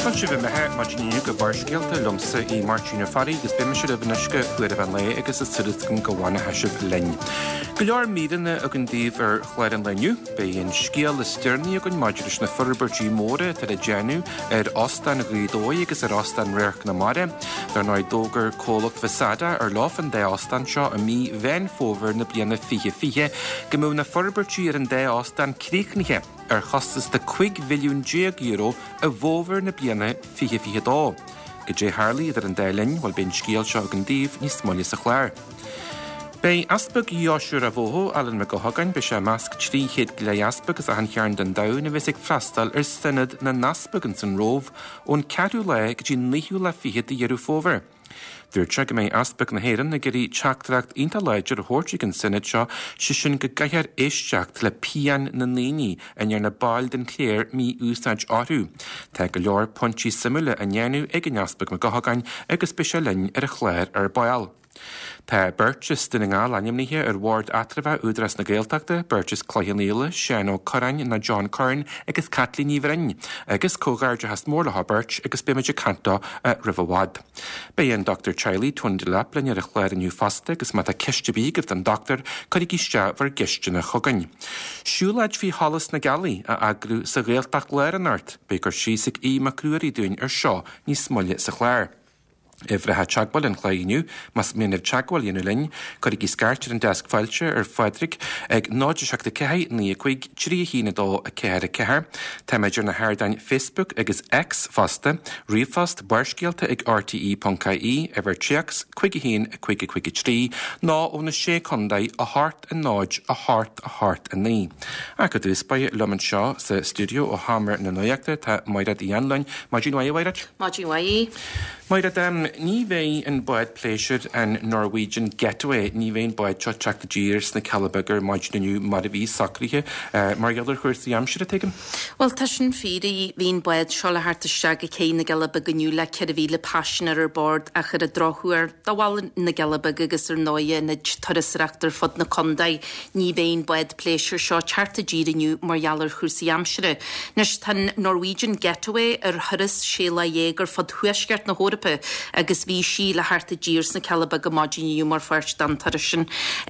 Sibh methe maidníú go bharscéalta lumsa í Martína Farí gus biimiisiir a bhanisce chuir a bhan le agus is suiritcin go bhhaine heisibh lein. Go leor mídanna a an díomh ar chléir an leniu, beon scéal is steirní a gon maidiris na Furbertí móra tar a déanú ar ostan Grídói agus ar ostan Réirc na Mare, dar ná dógur cólacht fasada ar láfan dé ostan seo a mí bhein fóver na bliana fiche, go mú na Furbertí ar an dé ostan críicnithe ar chostas de €5 milliún a bhóver na bliana fiche dó. Go dé Harley ar an délinn bhil ben scéal seo an díomh níos moille sa chléir. Bei asbag Joshua a bhóthó Alan McGohagan be sé masc 300 glé asbag as a han chearn den daun a bheits ag freastal ar synad na nasbagan san róh ón ceadú le go dtí 9 le fiche de dhearú fóver. Dúirte go mé asbag na héireann na gurí teachtracht ionta leidir a thuirtí an synad seo sin go gaithear éisteacht le pian na naoine an ar na bail den cléir mí úsáid áthú. Tá go leor pontí simúla a nnéanú ag an asbag McGohagan agus be sé linn ar a chléir ar bail. Tá Burgess den ngá lanimníthe ar Ward Atrabha údras na Gaeltachta, Burgess Cloyhaníla, Shano Corrain na John Curran agus Kathleen Níomhrein, agus cógáirde has mórla Habert agus bimeidir canta a Riverwad. Béon Dr. Chiley tún de leplain ar a chléir aniu fasta agus mata ceistebí gibh an doctor chuig iste bhar giste na chogain. Siúlaid hí hallas na galí a agrú sa Gaeltach léir an art, begur sísigh í macrúirí dún ar seo níos moille sa chléir. Ifre teagháil an chléinniu, mas míanamh teagháil inú linn, chuig í scartir an deasc fáilte ar Fadric ag 9 ní chuig 3 hína dó a céir, Tá meidir na hairdain Facebook agus X fasta, riomhfast barscéalta ag RTE.caí a bhar teacs chuig hín a chuig 3, ná óna sé condaid a hart a náid a hart a ní. A go dús ba luman seo sa studio ó Hamar na Nuachta tá mairad í anlainn, Maidín Waí Wairad? Maidín Waí. Mairad ní bhéh an buid pléisiid an Norwegian Getaway, ní bhéon buid seo teach de dírs na Calabagar maid naniu mar a bhí sacrithe, mar gealar chuirsaí amsir a teigim? Well, tá sin fírí hín buid seo le harta seag a cé na Galabaganiu le ceir a bhí le passionar ar bord a chur a drochuir dáháil na Galabag agus ar nóia na tuirasreachtar fod na condaid, ní bhéon buid pléisiir seo tearta díiriniu mar gealar chuirsaí amsire. Nes tá Norwegian Getaway ar thuras Sheila Yeager fod thuisceart na Hórapa agus bhí sí le harta dírs na Calabag a maidíniu mar fuirt dan tarisin.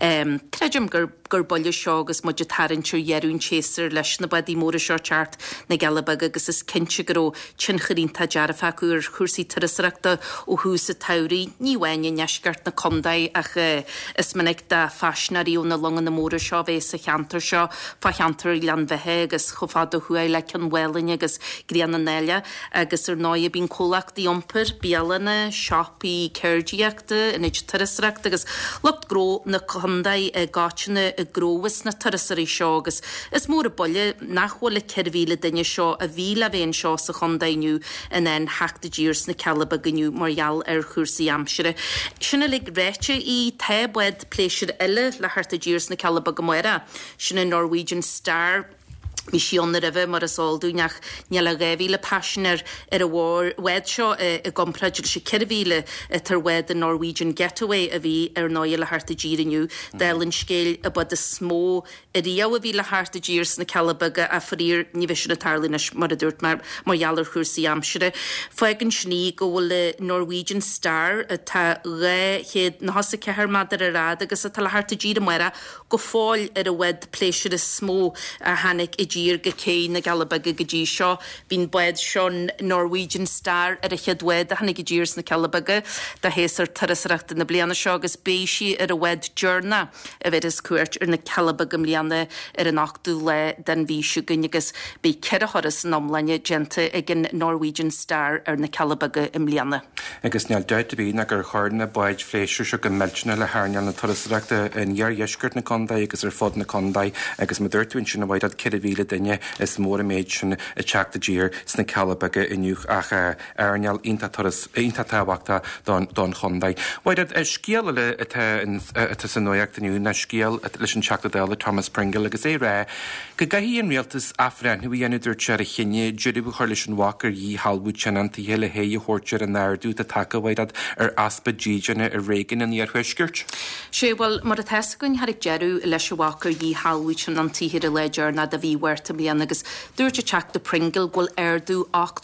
Creidim gur bolle seo agus muid tarintir dhearún chéasar leis na badí móra seo teart na Calabag agus is cinse goró tincharín tá dearafacúr chuirsaí tuirasreachta ó hús a taurí, ní bhaine neisceart na condaid ach is manig de fascinaríú na longan na móra seo bhés a cheantar seo, fa cheantar i lean bheitthe agus chofad a huail le an bhelainn agus grían na néile agus ar náia bín cólacht í ompar bíalana shopí ceirdiaachta in éid tuirasreachta agus lucht gró na condaid a gáitina a gróhas na tuirasarí seo agus is mór a bolle nachhfuil le ceirhíle daine seo a bhíle bhéon seo sa condaidniu in an heachta dírs na Calabaganiu margheall ar chuirsaí amsire. Sinna le réite í the buid pléisiir eile le harta dírs na Calabagamuera, sinna Norwegian Star Bhí síonna ribh mar a sáilúneach neala réhíle passionar ar a wed seo a gompraidir sé ceirhíle tar wed a Norwegian Getaway a bhí ar náile harta díiriniu, Délann scéil a bud a smó a riamh a bhí le harta dírs na Calabaga a farír ní bheisi na tarlainnis mar a dúirt mar gealar chuirsaí amsire. Foigann sní go bhfuil le Norwegian Star a tá ré chéad na hosa cethir madar a rád agus a tá le harta dír muire go fáil ar a wed pléisiir is smó a hanig i dír go cé na Calabaga go dtí seo, bhín buid seo Norwegian Star ar a cheadwed a hanig go dírs na Calabaga de héasar tuirasreachta na bliana seo agus béisi ar a wed journa a bheit is cuairt ar na Calabaga mliana ar an 8 le den bhíisiú gunne agus bé ceir a choras an omlainne gente ag an Norwegian Star ar na Calabaga mliana. Agus neall deid a bhí na gur chuirna buid fléisiir seo go meltena le hairneal na tuirasreachta in dhear dheisceart na condaid agus ar fod na condaid agus ma dúirtúin sin a bhaid ad ceir a bhíle duine is mór a méid sin a teachta dír sna Calabaga inniuch ach airneal ionta táhachta don chondaid. Bhaid scéal le atá san nuachtainniu na scéal leis an teachta déile Thomas Pringle agus é ré go gaithíon rialtas afran hu dhéanú dúirt ar a chinne dúirbh chuir leis an Walker í halbú tenantaí heile héí chóirtear an náirú a take bhaid ar aspa díideanna a régan in ar thuiscirt. Sé bhfuil mar a teascain har ag jeú leis Walker í halbú tenantaí hir a leidir na a bhí bhuairta bliana agus dúirte teach de Pringle ghfuil airdú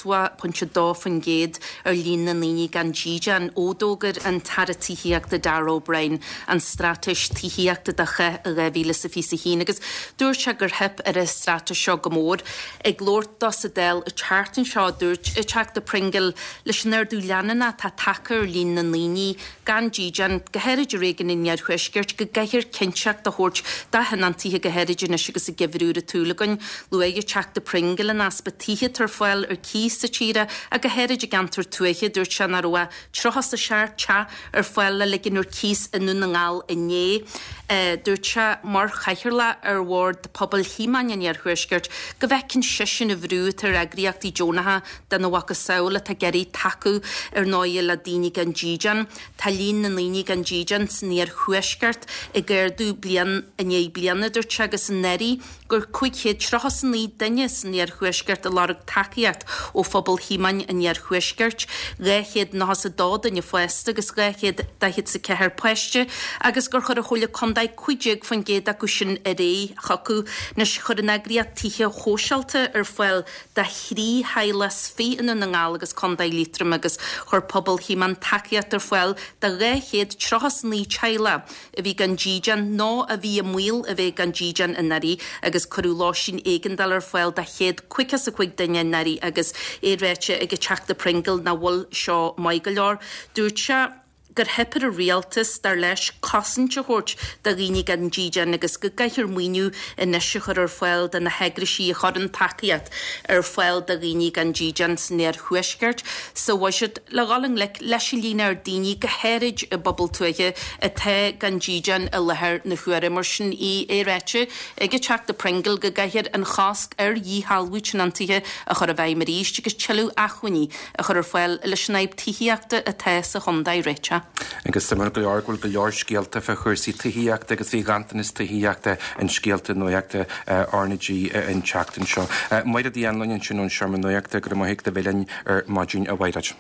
8.2 fan géad lína líní gan jíjan ódógur an taratííach de Darrow Brain an stratis tííachta dacha a réhíle sa físa hín agus dúirte gur hip ar a strata seo go mór ag glórt dos a del a chartan seo dúirt i teach de Pringle leis an airdú leanana tá tacar lína líní gan jíjan gohéidir régan in near chuisgurt go gaithir cinseach de hort da hanantíthe gohéidir na sigus a gifrúra túlagan luige teach de Pringle an aspatíhe tar foiil ar cís sa tíre a gohéidir gantar tuaiche dúirt se na roa trochas a seart cha ar foiil le ligin úr cís in nún ngáil inné dúirt se mar chaithirla ar ward de pobl híman in near chuisgurt go bhecin sisin a bhrú tar agriachtaí Jonatha den na wacha saola tá geirí tacu ar náile le daoine gan jíjan tá lín na líní gan jíjan sníar chuisgurt i gairdú blian a né blianna dúirt se agus an neri gur cuichéad trochas an lí daine sníar chuisgurt a larg taciacht ó phobal híman in near chuisgurt réchéad náhas a dád in foiiste agus réchéad dahiad sa cethir poiste agus gur chur a chola condaid cuideag fan géad acu sin a ré chacu na chur an agriad títhe hósealte ar foiil de chrí heilas fé in na ngáil agus condaid lítrum agus chur pobal híman taciacht ar foiil de réchéad trochas ní teile a bhí gan jíjan ná a bhí muil a bheith gan jíjan in narí agus choú lásin éigendal ar foiil de chéad cuicas a chuig daine narí agus éréite ag teach de Pringle na bhfuil seo maigeár dúirt se gur hepar a rialtas dar leis cosint a hort da rinig an jíjan agus go gaithir muinú in neisichar ar foiil de na hegrisí a chod an taciat ar foiil da rinig an jíjan snéir chuisgurt so waisiid le galing leis lína ar daoine gohéirid a bobbal tuige a the gan jíjan a lethir na chuair mar sin í éréite ag teach de Pringle go gaithir an chasc ar díhalhúit antíthe a chur a bheith maríist agus teú achuiní a chur ar foiil leis naib tííachta a the sa chundaid réite. Agus samar go leorgúil go leor scialta fe chuirsí tuíachta agus bhí gantanas tuíachta an scialta nóachta ornaí in teachtain seo. Maid a dí anlainn sinún searman nóachta gur maiigh de bhéilein ar maidún a bhaidid.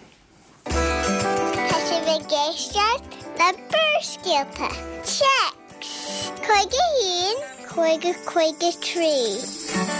Tá sé bheith géisteart na burscialta. Checks! Chuige hín, chuige trí.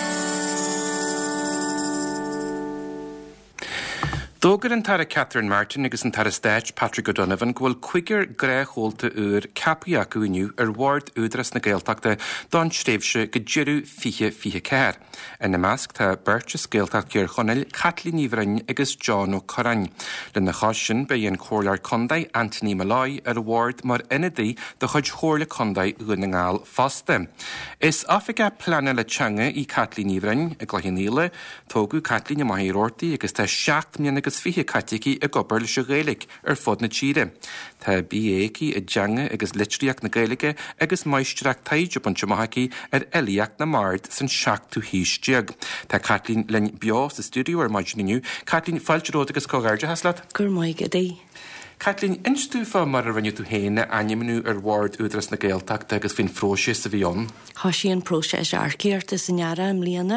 Dógur an tara Catherine Martin agus an tara stéit Patrick O'Donovan ghfuil cuigar gréchholta úr capi acu iniu ar ward údras na Gaeltachta don stréimhse go ddíirú fiche céir. In na measc tá Burchas Gaeltacht gur chonneil Kathleen Níomhrainn agus John O'Corrain. Le na chásin be an chóirlear condaid Anthony Malloy ar ward mar inadaí do chuid chóirle condaid ú na ngáil fásta. Is Africa plana le teanga í Kathleen Níomhrainn a ghlaithníile tógu Kathleen i maithíortaí agus tá 7 milliún agus fiche caitici a gobar leis a Gaelic ar fod na tíre. Tá BAci a deanga agus litríach na Gaelige agus maisteach taid op an Tamahaci ar eliaach na mard san 7 híisteag. Tá Kathleen len bio sa studio ar maidiniu. Kathleen fáilteród agus cógairde haslat? Gur maige dé. Kathleen, instúfa mar a rinne tú héine animenú ar ward údras na Gaeltacht agus fin fróise sa bhíon? Tá sí an próses arcéirta san neara am líana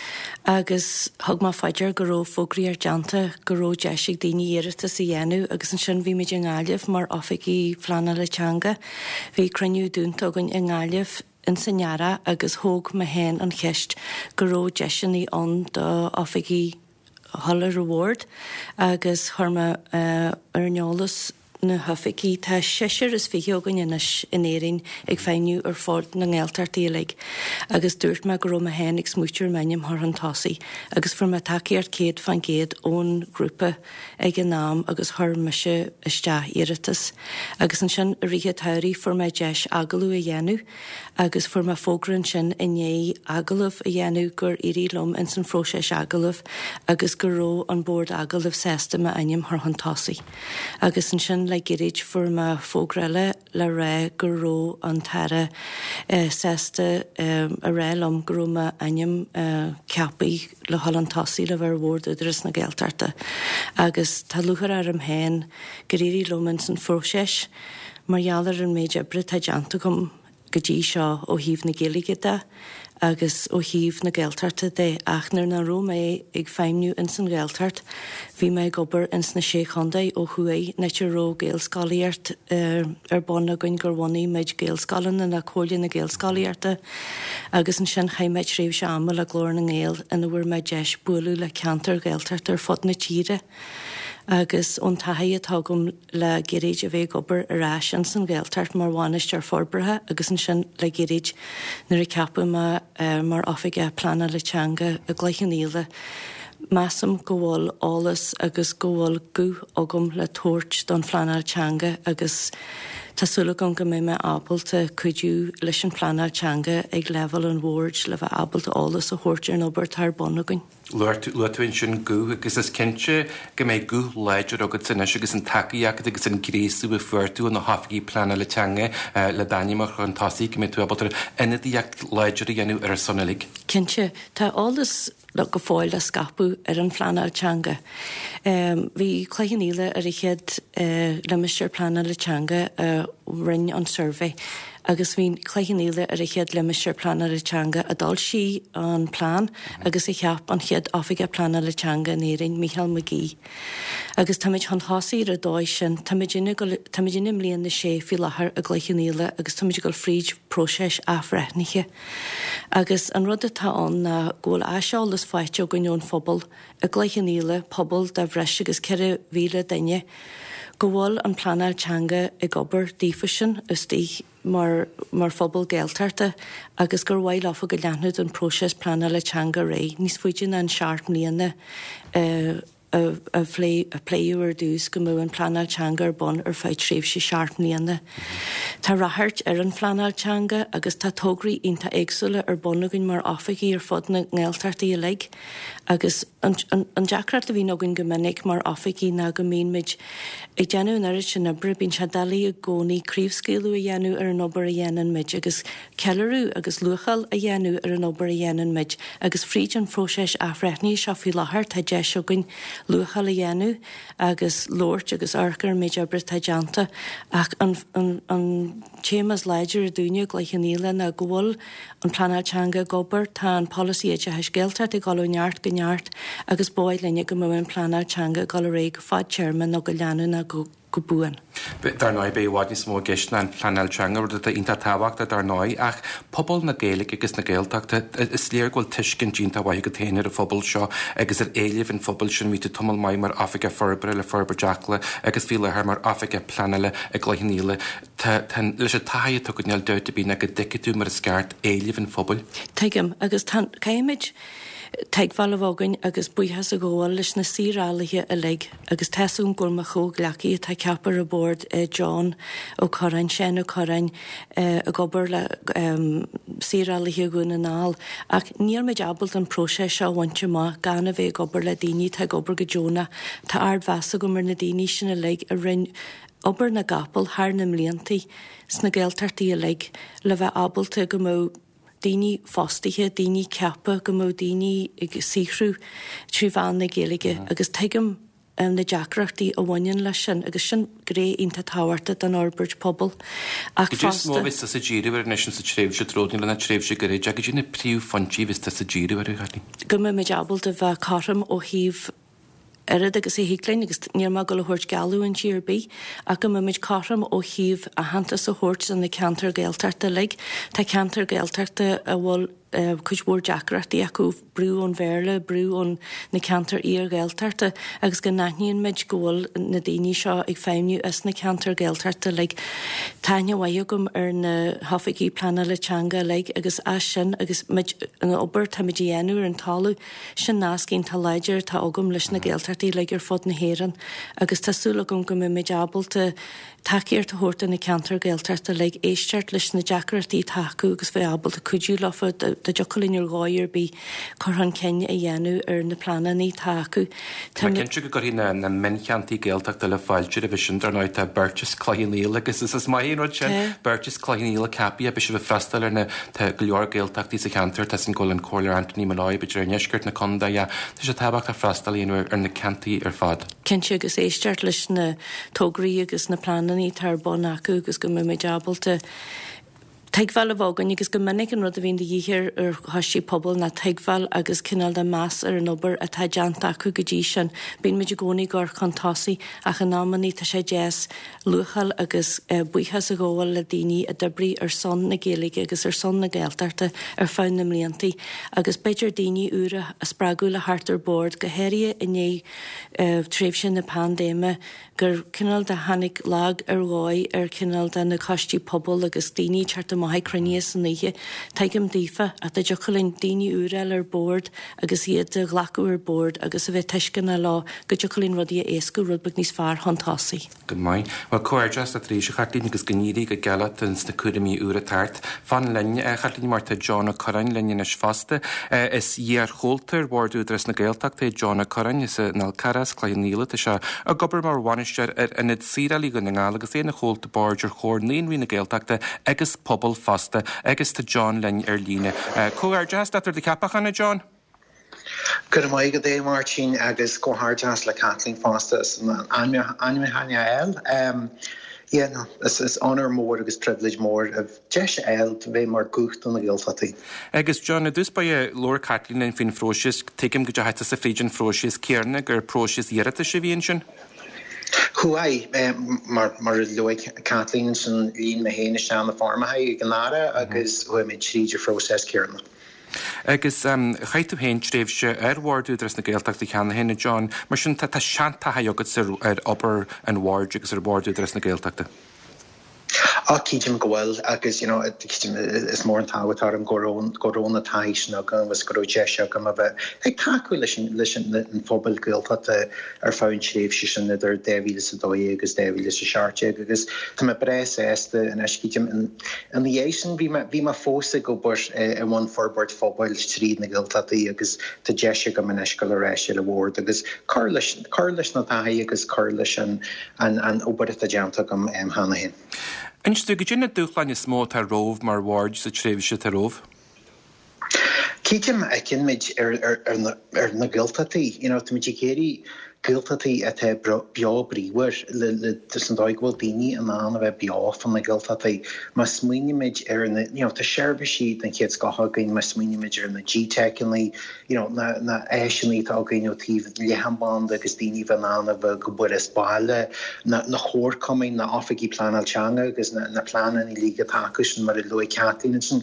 agus thug má faidir go ró fógraí ar deanta go ró deisiigh daoine éirita sa dhéanú agus an sin bhí méid an gáileh mar oficí fleanna le teanga. Bhí cruniú dúnta agan an gáileh in san neara agus thóg me hen an cheist go ró deisianí an do oficí Holler Reward agus churma ar neolalas na haficí tá séir is fiheogan inis in éirin ag féinniu ar ford na Gaeltartaílig agus dúirt me go raibh a hen ag smútear menim thar an tosaí agus fu me takeí ar céad fan géad ón grúpa ag an nám agus thur meise isteach iiritas agus an sin ríthe tairí fu me deis agalú a dhéanú agus fu me fógrann sin inné agalah a dhéanú gur irí lom in san fróises agalah agus go ró an bord agalah sésta me aim thar an tosaí agus an sin le girid fu me fógrelle le ré go ró an tara sésta a rélum go ró me aim ceapaí le hall an tosaí le bhar bhórd idir na Gaeltarta agus tá luchar ar am héin go irí lom in san fróises margheallar an méid ebre tá deanta gom go dtí seo ó híomh na géalaigide agus ó híomh na Gaeltarta de achnar na ró mé ag feimniú in san Gaeltart, bhí mé gobar ins na sé chundaid ó chuaí neitir ró Gaelscalaíart ar bonna goin gur bhhaí méid Gaelscalan na cóilín na Gaelscalaíarta agus an sin chaimmeid réimh se amal a glór na ngéal ina bhfuair méid deis bualú le ceantar Gaeltart ar fod na tíre. Agus ón taithe atá gom le géréid a bheith gobar arás an san Gaeltart mar bháinist ar forbrethe agus an sin le géréid nuair a ceapú mar ofiige plana le teanga a gleichan Massam go bhfuil álas agus go bhfuil go agam le tóirt don flanal teanga agus tásúla go mé me ábalta chuidú leis an flanal teanga ag level an bhórd le bheith ábalta álas a thuirtear an obair tar bonagain. Luirtuin sin go agus is cinse go méid go leidir agad san agus an takeíachad agus an gréasú a fuirtú an na hafaí plana le teanga le daimach an tasí go mé tú abaltar inadíocht leidir a dhéanú ar sonnalig. Cinse tá álas le go fáil a scapú ar an flanal teanga. Bhí chléigeíile ar chéad le Mr. Plana le teanga rinn an survey. Agus bhín chléigeíile ar chéad le Mr. Plana le teanga a dal si an plán agus I cheap an chéad ofiige plana le teanga néirinn Michael McGee. Agus táid an thosaí a dóid sin táidir mlíon na sé fi lethar a gléigeíile agus táid go fríd próséis afreithniche. Agus an rud atáán na ggóil eálas fáite go neon phobal a gléigeíile pobl de bhreis agus ceir bhíle daine go bhfuil an planal teanga ag obair dífasin istí mar phobal Gaeltarta agus gur bhhail áfa go leanúd an próses plana le teanga ré, níos fuidir an seart mlíana a pléú ar dús go mú an planal teanga ar bon ar feid tréimh sé seart mlíana. Tá rathart ar an planal teanga agus tá tógraí ionta éagsúla ar bonagainn mar ofigaí ar fod na Gaeltartaí a le agus an deacrat a bhí nógann go minic mar ofigaí na go míid ag déanú an airid sin nabre bín se dalí a gcónaí críomhscéalú a dhéanú ar an obair a dhéanaan mid agus ceilirú agus luchail a dhéanú ar an obair a dhéanaan mid agus fríd an próséis afreithníí seo fi lethar tá de seogann luchail a dhéanú agus lóirt agus arcar méid obair tá deanta ach an témas leidir a dúine gleichan na ghfuil an planal teanga gobar tá an policy éide heis Gaeltart I gáú neart go neart agus báid lenne go mú an planal teanga gal ré go fád chairman nó go leanú na go buan. Dar náid béhhaid ní smó geisna an planal teanga ru a inta táhachtta dar náid ach pobl na Gaeilge agus na Gaeltachta is léir ghfuil tuiscin dínta bhaid go téanaar a phobal seo agus ar éileh an phobal sin mí tomul mai mar ofiige forbre le forbre deacla agus bhí lethar mar ofiige planile a gleithníile leis a taí tu go neal deuta bí na go dicitú mar a sceart éileh an phobal. Teigem agus caiimiid teag bhela bhágain agus buíthe a ggóil leis na sírálathe a le agus teún gur mar chó gleací tá ceapar a bord John ó chorain sin ó chorain a gobar le sírálathe gúna ná ach níor méid abal an prósé seo bhainte má gan a bheith gobar le daoine tá gobar go Jona tá ardhheasa go mar na daoine sin a le a rinn obair na gapal thar na mlíontaí sna Gaeltartaí a le bheith abalta go mó daoine fóstaithe, daoine ceappa go mó daoine ag síhrú trí bhean na Gaeilge agus teigem na deacrachtaí a bhainean lei sin agus sin gré ionta táhairta don Orbridge pobl. Ach fásta móvis sa ddíú ar neis sa tréimh se tródin lena tréimh se goréid agus dtína príomh fantí vis sa ddíú ar chuí. Go mé méid abalta bheith carm ó híomh Erad agus hílein agus níor má go le thuirt galú an GRB a go muid carm ó híomh a hantas a thuirt an na ceantar Gaeltarta le Tá ceantar Gaeltarta a bhfuil chuidhór deacrachtaí acu brú an bhéle brú an na ceantar ar Gaeltarta agus go naithníonn méid ggóil na daoine seo ag féimniú is na ceantar Gaeltarta le taine bhaide gom ar na hafaigí plana le teanga le agus as sin agus an obair táid dhéanú ar an talú sin nácín tá leidir tá agam leis na Gaeltartaí le ar fod na héan agus tásúla gom go méid abalta takeíart a thuirta na ceantar Gaeltarta le éisteart leis na deacrachtaí taú agus bheith abalta cuidú lofa de jocalín ar gáir bí chuthan cenne a dhéanú ar na planaí taú. Tá cinse go goí na menchantaí Gaeltachta le fáilte a bhísin ar náid tá Burgess Cloyíile agus is maion sin Burgess Cloyíile capi a be se bh freistal ar na go leor Gaeltachtaí sa cheantar tá sin ggóil an choir Anthony Malloy be ar neisgurt na conda tá sé tabhacht a freistalíon ar na cantaí ar fad. Cinse agus éisteart leis na tógraí agus na planaí tar bon acu agus go méid abalta Teagháil a bhágan agus go minic an rud a bhíon de dhíhir ar hasí pobl na teagháil agus cinál de meas ar an obair a tá deanta acu go dtí sin. Bíon muidir gcónaí gur chutásaí a chu námaní tá sé jazz luchail agus buchas a ggóil le daoine a dibrí ar son na géalaige agus ar son na gaaltarta ar fáin na mlíontaí agus beidir daoine úra a sprágú le hartar board go héirí inné tréimh sin na pandéime gur cinál de hanig lag ar gáid ar cinál de na costí pobl agus daoine teartta maithaid cruníos san ihe teigim dífa a de jochalinn daoine úrail ar board agus iad de ghlacu ar board agus a bheith teiscin na lá go jochalinn rudí a éascu rudbag níos fearr hantásaí. Good morning. Well, coirjas a tríise chattín agus gníí go gelatans na cuaramí úra tart. Fan lenne chattín marta John Corrain lenne is faste. Is dhéar choltar bordú dres na gaeltach te John Corrain is nal caras clainíla te se a gobar mar wanisteir inid síralí go na ngála agus éna cholta bordir chór níon hí na gaeltachta agus pobl faste agus te John lenne ar líne. Coirjas dat de capachanna John? Good morning, good day, Martin. Agus go hardjas le Kathleen Foster. Anime Hanya yeah, no, it's honor more agus privilege more of Jesh El to be more gucht on the Gilfati. Agus John, dus by Laura Kathleen and Finn Frosius, take him Gajata Safrijan Frosius, Kiernig or Prosius Yerata Shivian. Who I mar Loic Kathleen and Lean Mahane Shan the farmer, I Ganara, agus who I made Shija Frosius Kierna. Agus chaitú héin tréimhse bhardú dres na gaeltachta cheanna héna John, mar sin tá seanta haigad ar obair an bhard agus ar bhardú dres na gaeltachta. Kijim goel agus kijim is more táhatar an gorón atáis na gan was go jeisio gam a bheith ag taú leisin an fphobal gaeltachta ar fáin tréimhse sin idir déhíle a dóí agus déhíle a searte agus tá me bres éiste an kijim an dhééisin bhí ma fósa go bur an bhain forbert fphobal tríd na gaeltachtaí agus tá jeisio gam an eiscail a réisi le bhórd agus carlis na taí agus carlis an obair a deanta gam hána hin. Einstu go dtí dúchlein is smó tar róh mar bhard sa tréimhse tar róh? Kijim cin méid ar na gaeltachtaí, tá méid céirí gaeltachtaí a the beá bríomhar le san dáighfuil daoine an a bheith beá fan na gaeltachtaí, mas smaoine méid ar na tá seirbhís siad an chéad scathaigéin mas smaoine méid ar na G-Tech-inlí, na éisinlí tágain tíh lehanband agus daoine bhanana bheith go bur is baile na chóircoming na áfagaí plánal teanga agus na plánan í líga tácus mar i Loic Kathleen sin.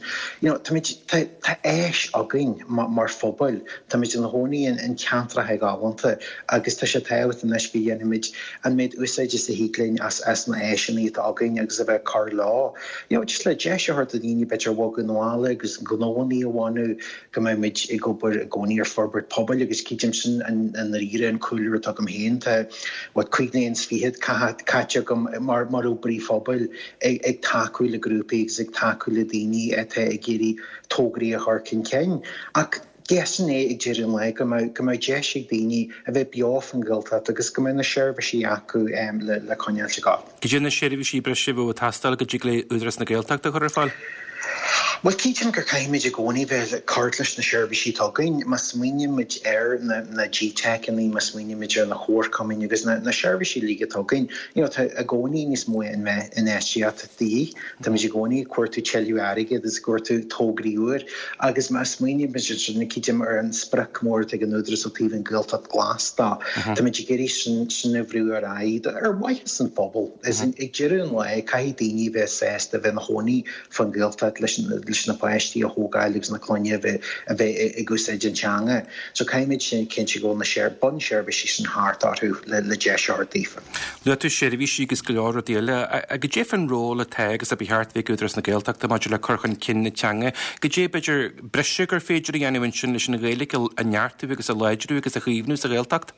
Tá éis againn mar fphobal, tá méid an hónaí an ceantrathe gáhaanta agus tá sé táhat an eisbí dhéanamid an méid úsáid is a híglainn as na éisinlí againn agus a bheith car lá. Just le deise hart a daoine beidir bhá go nóála agus gnóí amháinú go méid i go bur gcóí ar forbert pobal agus cíidim sin an ríre an coolúir atá go héin tá wat cuiignaon svíhead caite go mar óbarí fphobal ag taú le grúpa agus ag taú le daoine ag géirí tógraí a thcin ceinn. Ach Gesan ag ddíireann le go mbeidh deisig daoine a bheith beá an gaeltacht agus go na seirbhísí acu le coineáil se gá. Go dtí na seirbhísí breise bh tastal go dtí le údras na gaeltachta chuir fáil? Well, Kijim gur caiimiid a gcónaí bheith cartlas na seirbhísí tágainn, mas smaoine méid ar na G-Tech-inlí mas smaoine méid ar na chóircoming agus na seirbhísí líga tágainn. Tá a gcónaí níos mó in éisiat daí, tá méid a gcónaí cuairtú teiliú aige agus cuairtú tógraíúir agus mas smaoine méid na Kijim ar an sprach mór ag an údras ó tíh an gaeltacht glas tá. Tá méid géirí sin a bhrú ar aid ar waithas an phobal. Is ag ddíireann le cai daoine bheith sésta bheith na hónaí fan gaeltacht leis na páistí a hógáilegus na cloine a bheith i gúsáid an teanga. So caiimiid sin cinnte go na bon seirbhísí sin háart áthú le deise dífa. Le tú seirbhísí agus go leor déile a go dé an ról a tegus a bhíart bhí údras na gaeltachta maidir le churchan cin na teanga, go dé beidir breise gur féidir a dhéanamhain sin leis na gaeilge a neartú agus a leidirú agus a chuomhnú sa gaeltacht?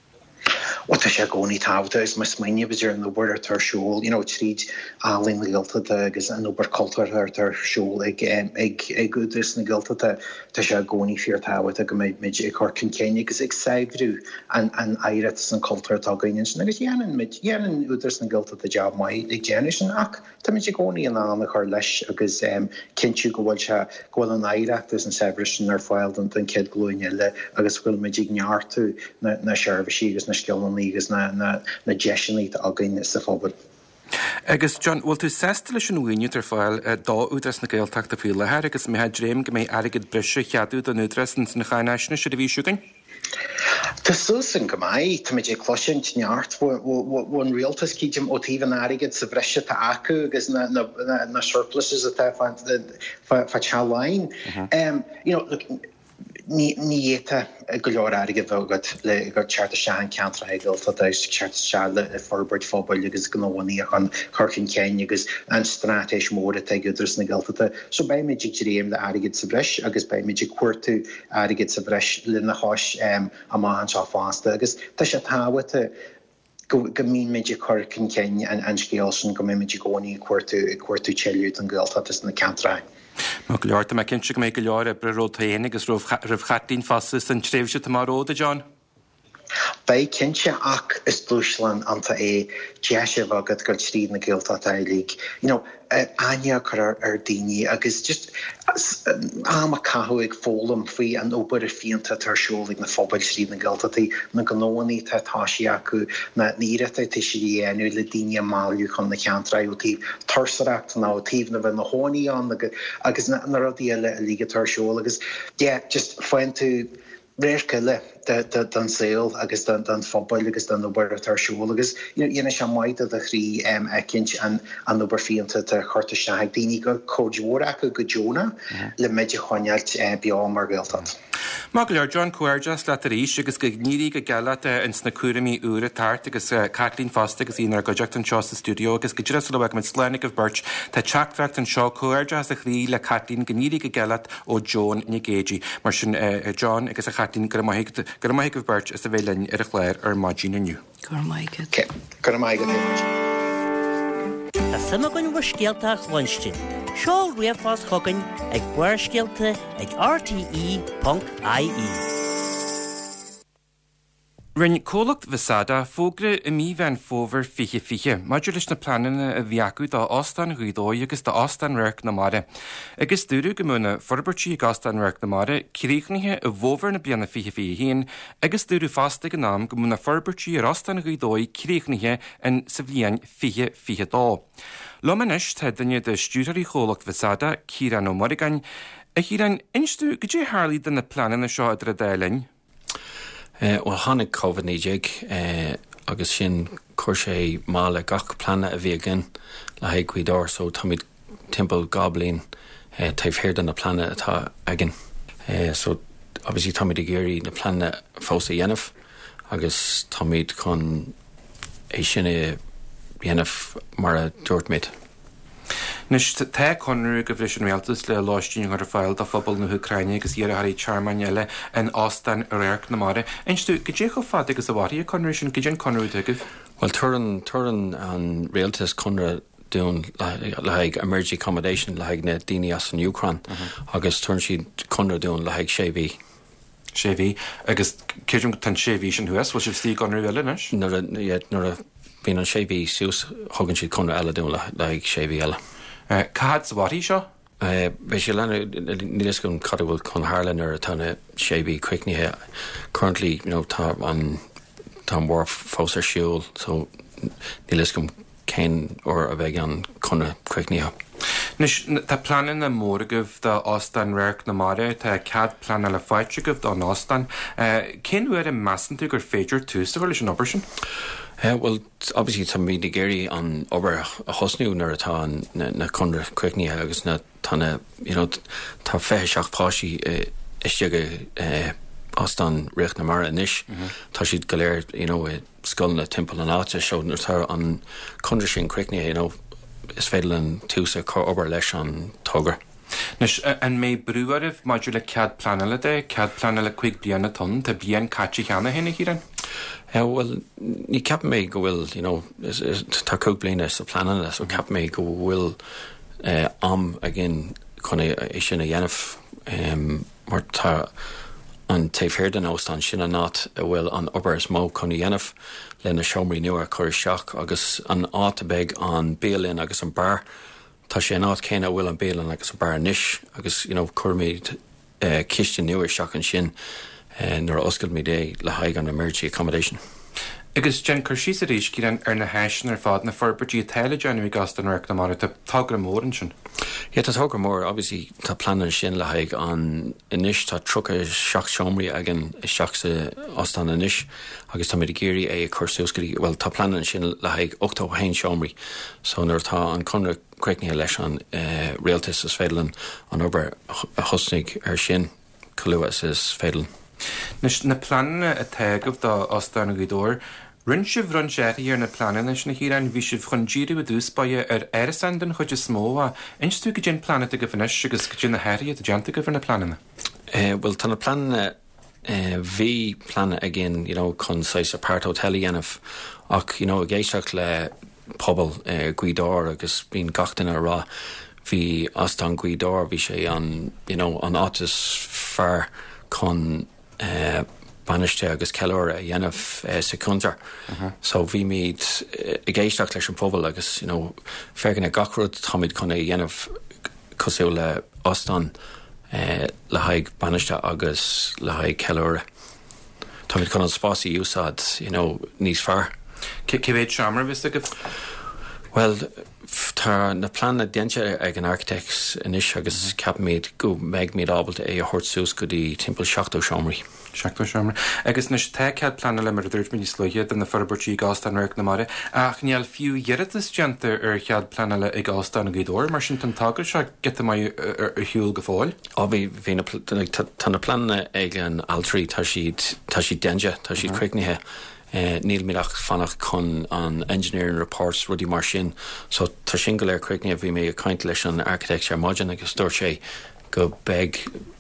Wat is gcónaí tábhta is mas smaoine beidir an obair tar siúil, tríd álinn na gaeltachta agus an obair cultúir tar siúil ag údras na gaeltachta tá sé gcónaí fíor tábhata go méid ag churcin céine agus ag saibhrú an éireachtas san cultúir tágainn sin agus dhéanann údras na gaeltachta deab mai ag déanú sin ach tá méid gcónaí an ána chuir leis agus cinntiú go bhfuil an éireachtas an saibhre sin ar fáil an céad glúine le agus bhfuil méid ag neartú na seirbhísí agus na scileannaí agus na deisiannaí againn sa phobal. Agus John, bhfuil tú sesta leis an uine tar fáil dá údras na Gaeltachta faoi lethir agus mé dréim go mé aigid brise cheadú don údras na chaáisna si a bhí siúgain? Tá susan go maiid tá méidir cloisiint neart bhn rialtas cíidim ó tíhann aigid sa brise tá acu agus na surpluses atá fa teáin. Ní éta go leor aige bhgad le go teartta sean ceantra Gaelta éis teart se le forbert fábail agus gnáí an chorcinn céin agus an stratéis mór a gudras na Gaeltata. So bei méidir réim le aigid sa bris agus bei méidir cuairtú aigid sa bris le na háis a máhan seo fásta agus tá sé táhata go mín méidir chorcinn céin an scéalsan go méidir gcóí cuairtú teiliút an Gaeltatas na ceantra. Má go leorta me cinse go mé go leor bre rótaine agus rah chatín fasas an tréimhse tamáróda, John? Bei cinse ach is Dúslan anta deise bhagad go tríd na Gaeltachta Éalaigh. Aine chu ar daoine agus just am a cathú ag fólam faoi an obair fianta tarsúlaigh na fphobal tríd na Gaeltachtaí na gnóí táisií acu na níireta tá sé dhéanú le daoine máliú chun na ceantra ó tíh tarsareacht ná tíh na bheith na hónaí an agus na rudí eile a líga tarsúil agus just foin tú réirce le don saoil agus don fphobal agus don obair tarsúil agus dhéana se maidide a chrí cinint an obair fianta tar chuirta seaigh daoine go cóidhór acu go Jóna le méidir choinealt beá mar Gaeltacht. Má go leor John Cuairjas le ríis agus go níí go geala in sna cuairimí úra tart agus Kathleen Foster agus íonar go deach an seo sa stúdio agus go dtíras le bheith Slénig of Birch tá teachtracht an seo Cuairjas a chrí le Kathleen go níí go geala ó John Nigéji mar sin John agus a Kathleen go maigh of Birch is a bhéilinn ar a chléir ar Máidín aniu. Gur maigad. Gur maigad. Tá sama goin bhar scialteach Lonstin. Seol riamhás chogain ag buair scialta ag rte.ie. Rinne cólacht Visada fógra i mí bhean fóver fiche. Maidir leis na planana a bheacu dá ostan ghuidói agus dá ostan reach na mare. Agus dúrú go múna forbertí ag ostan reach na mare, círíchnithe a bhóver na bliana fiche hín, agus dúrú fasta go nám go múna forbertí ar ostan ghuidói círíchnithe an sa bblian fiche dá. Lomanis tá danne de stúraí cólacht Visada, Ciaran ó Morrigan, a Ciaran instú go dé hálí den na planana seo a dréilein? Well, hánig COVID-19 agus sin chuir sé mála gach planna a bhígan le haig cuidár, so tá míid timpeall gablín taobh na planna atá agan. So obviously tá míid i géirí na planna fósa dhéanamh agus tá míid chun é sinna dhéanamh mar a dúirtmid. Nis tá conú go bhris an réaltas le láistín ar fáil a phobal na Ucraine agus iarthaí Charmaile an ostan réirc na mare. Einstú go dé go fad agus a bhaí conú sin go dé conú agah? Well, turan an réaltas conra dún le haig emergency accommodation le haig na daoine as an Ucraine agus turn siad conra dún le haig sébhí. Sébhí agus céidirm tan sébhí sin thuas, bhil si conú eile nes? Nuair a bhíon an sébhí siús thugann siad conra eile dún le haig sébhí eile. Cad sa bhaí seo? Bheith sé lena nílas gon cadhfuil chun Harlan ar tána sébhí cuicnithe. Currently, tá mhór fós ar siúil, so nílas gon cén or a bheith an chuna cuicnithe. Tá planan na mórgah dá ostan réirc na mare, tá cad plan le fáitigah dá ostan. Cén bhuair a measantú gur féidir túsa leis an obair sin? Well, obviously tá míad i géirí an obair a chosnú nar atá na conra cuicnithe agus na tána, tá feitheach páisí isteige ostan réach na mara inis. Tá siad go léir, scoil na timpeall an áte seo nar tá an conra sin cuicnithe, is féidir an túsa có obair leis an tógar. An mé brúaribh maidir le cad planala de, cad planala chuig bliana ton, tá blian catí cheanna héna híran? Well, ní cap mé go bhfuil, tá cúg bliana sa planala, so cap mé go bhfuil am agin chuna é sin a dhéanamh mar tá an taobh den óstan sin a nát a bhfuil an obair is mó chuna dhéanamh lena seomraí nua chuir seach agus an áta beag an béalinn agus an bar. Tá sé nát céine bhfuil an béalinn agus an bar níis agus chuirmid ciste nuair seach an sin nuair oscail mí dé le haig an emergency accommodation. Agus Jen Cursi a rééis cían ar na heisina ar fád na forbertí teile Jenny gas an reach na mar tágra mór an sin. Yeah, tá tágra mór, obviously tá planan sin le haig an inis tá trucha seach seomraí agin seach sa ostan inis agus tá mid géirí é chursúscaí well tá planan sin le haig 8 hain seomraí so nuair tá an conra creicnithe leis an réaltas is féidilan an obair a thusnig ar sin coluas is féidilan. Na planna a teagah dá ostan Gweedore Rinn sibh run séirí ar na planana na híran bhí sibh chun díú a dús baie ar airisandan chuide smó a instú go gin planeta go bhanis agus go gin na heirí a deanta go bhar na planana. Well tá na planana bhí planna agin chun 6 apart hotel dhéanamh ach a géisteach le pobl Gweedore agus bíon gachtain rá hí ostan Gweedore bhí sé an átas fearr chun baniste agus ceir a dhéanamh secundar. So bhí míad i ggéisteach leis an pobl agus fegan a gachrúd táid chun dhéanamh cosú le ostan le haig baniste agus le haig ceir. Táid chun an spásí úsáid níos fearr. Cibhéad seamar vis go? Well, tá na planna déinte ag an architects inis agus cap méid go meid míad ábalta é a thuirtsús go dtí timpeall 7 seomraí. 7 seomra. Agus nes tead planna le mar dúirt mí slóide den na forbertí gástan reach na mare ach níall fiú dhearratas deanta ar chead planna le ag gástan Gweedore mar sin tan tágra se geta mai ar hiúil go fáil. Bhí tá na planna ag an altrií tá siad déinte tá siad creicnithe. Níl míach fannach chun an engineering reports rudí mar sin, so tá sin go léir creicne bhí mé a caint leis an architecture modern agus dúir sé go beg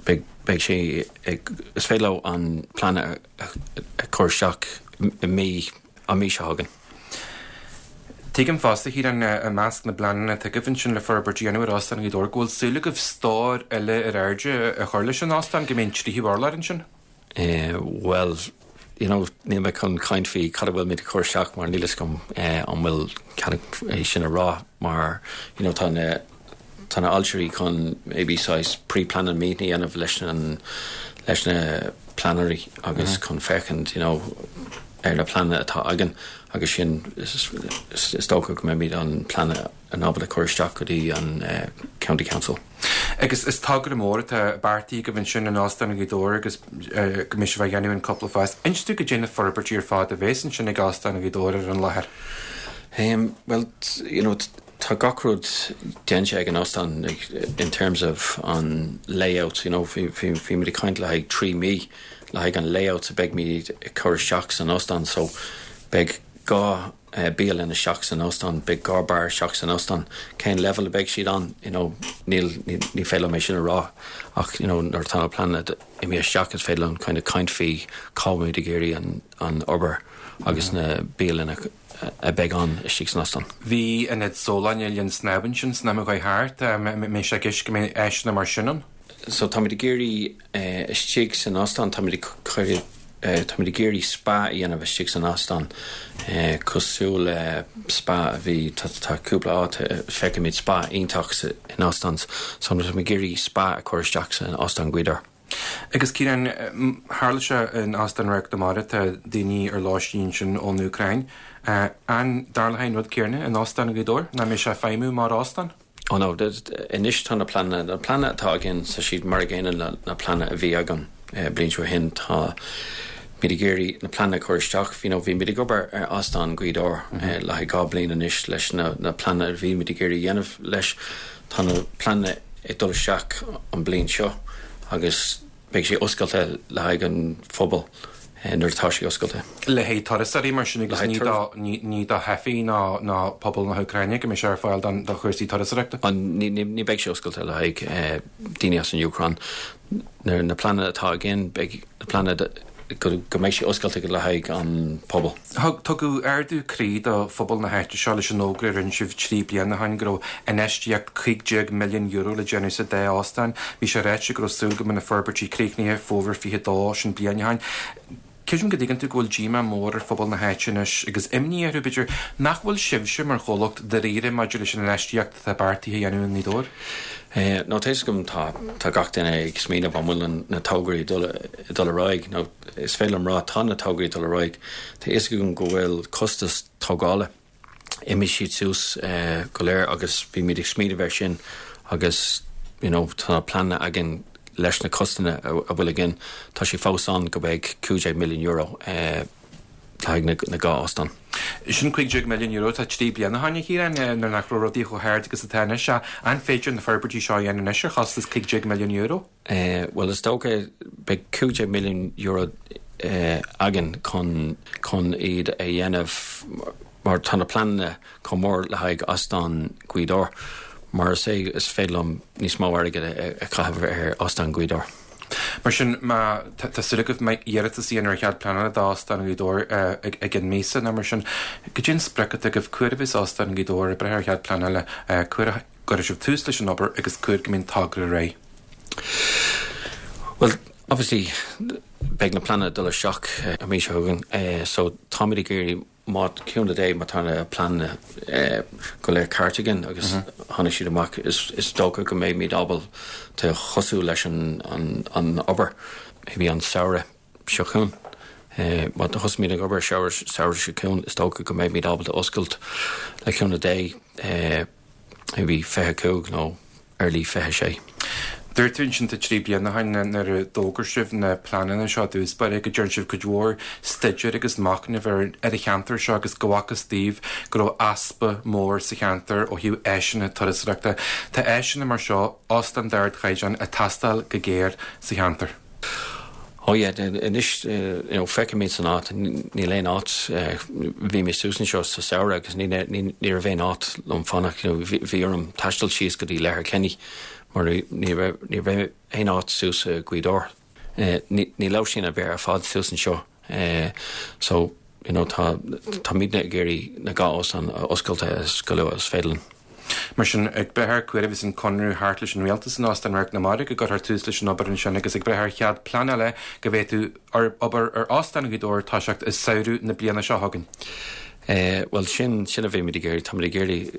sé is féile an planna a chuir seach mí se hagan. Tuigim fásta hí an measc na planana te go sin le forbertí anú ostan Gweedore ghfuil súla go stáir eile ar airde a chuir leis an ostan go mbeon trí bhharlarin sin? Well, ní me chun caint fí cad bhfuil mid chuir seach mar nílas gom an bhfuil sin a rá mar tána altrií chun AB6 pre-planan míní anamh leis na planarí agus chun fechand ar na planna atá agan agus sin is tócha go mé an planna an ábal a chuirteach go dtí an County Council. Agus is tágra mór a bartíí go bhain sin an ostan Gweedore agus go mis bheith gheanú an couple of fáis. Instú go déanana forbertí ar fád a bhésan sin ag ostan Gweedore ar an láthair? Well, tá gachrúd déinte ag an ostan in terms of an layout, fí mí caint le ag 3 mí le ag an layout a beg mí chuir seach an ostan, so beg gá bíal in a seach san ostan, big garbar seach san ostan, cén level a beg siad an, ní féile mé sin a rá, ach, nar tána planna i mé seach is féile an caint fí cámid i géirí an obair agus na bíal in a beg an seach san ostan. Bhí in it sólainne líon snabban sin snam go háart mé sé gis go mé eisna mar sinan? So tá mid i géirí seach san ostan, tá mid chuir tá mid géirí spa dhéanamh stick san ostan cosú le spa a bhí táúpla áit fecha míid spa iontas in ostans, so tá mid géirí spa a chuirteach san ostan Gweedore. Agus cían hálaise in ostan reach na mare tá daoine ar láistín sin ón Ucrain an darlahain rud céarna in ostan Gweedore na mé sé féimú mar ostan? Oh no, inis tá na planna atá gin sa siad mar ggéine na planna a bhí agan blintú hin tá mid géirí na planna chuirteach bhí mid gobar ar ostan Gweedore le gá blian inis leis na planna a bhí mid géirí dhéanamh leis tá na planna i dul seach an blian seo agus beidh sé oscailte le an phobal nuair tá sé oscailte. Le hé tarsaí mar sin agus ní dá hefií ná pobl na Ucraine go mé sé fáil don chuirsaí tarsareachta? Ní beidh sé oscailte le daine as an Ucrain. Na planna atá gin planna go méid sé oscailte go le an pobl. Tá go airdú críd a phobal na heite se leis an ógra rinn sibh trí blian na hain go in eisteach 50 milliún euro le déanú sa dé ostan, bhí sé réite go súga man na forbertí críicnithe fóver fi dá sin blian hain. Ceisiún go dtígann tú ghfuil díma mór ar phobal na háitinis agus imní beidir nach bhfuil sibse mar cholacht de réire maidir leis an leisteocht tá bartaí dhéanú ní dóir? No tééis gom tá gachtainna ag smína bhmúlan na tágaí dul roiig, nó is félam rá tá na tágaí dul roiig, Tá is gom go bhfuil costas tágála imi siad sús go léir agus bhí míad ag smína bheith sin agus tá planna agin leis na costanna a bhfuil agin tá sí fásan go bheith €2 million taig na gá ostan. Sin €2 million tá tí blianana hána híran nar nach rodí go háir agus a taine se an féidir na ferbertí seo dhéanana neisir chastas €2 million? Well is tóga be €2 million agin chun iad a dhéanamh mar tána planna chun mór le haig ostan Guidor. Mar sé is félam níos má aige a chahabh ar ostan Guidor. Mar sin tá suligah mai dhéad a síon ar chead planna dá ostan Guidor ag an mésa na mar sin go dtín sprecad a goh cuirbhís ostan Guidor a brethir chead planna le cuir go sibh tús leis an obair agus cuir go mín tagra ré. Well, obviously, beg na planna dul a seach a mí segan, so táid géirí má ciúna dé má tána planna go léir cartigan agus hána siad amach is dócha go méid míad ábal tá chosú leis an obair bhí an saoire seachún. Má a chos míad an obair saoire seachún is dócha go méid míad ábal a oscailt le ciúna dé bhí fethe cúg nó early fethe sé. Dúirtún sin trí blianana haine nar dógur sibh na planana seo dús bar ag go dúir sibh go dúir staidir agus macna bhar ar a cheantar seo agus gohachas tíomh go raibh aspa mór sa cheantar ó hiú éisina tuirisireachta. Tá éisina mar seo ostan deird chaidan a tastal go géir sa cheantar. Inis feice míid san áit ní léon áit bhí mé súsan seo sa saoire agus ní ar bhéon áit lom fannach bhí orm taistal síos go dtí lethir Kenny. Mar ní bheith ein áit sús Guidor. Ní leh sin a bear a fád súsan seo. So, tá mídna géirí na gá an oscailta scoile as féidilen. Mar sin ag brethir cuirbhís an conú háart leis an réaltas an ostan Americ na Mára go gur tús leis an obair an sin agus ag brethir chead planna le go bhéh tú obair ar ostan Guidor táiseacht is saoirú na bliana seo hagan. Well sin a bhí mí géirí tá géirí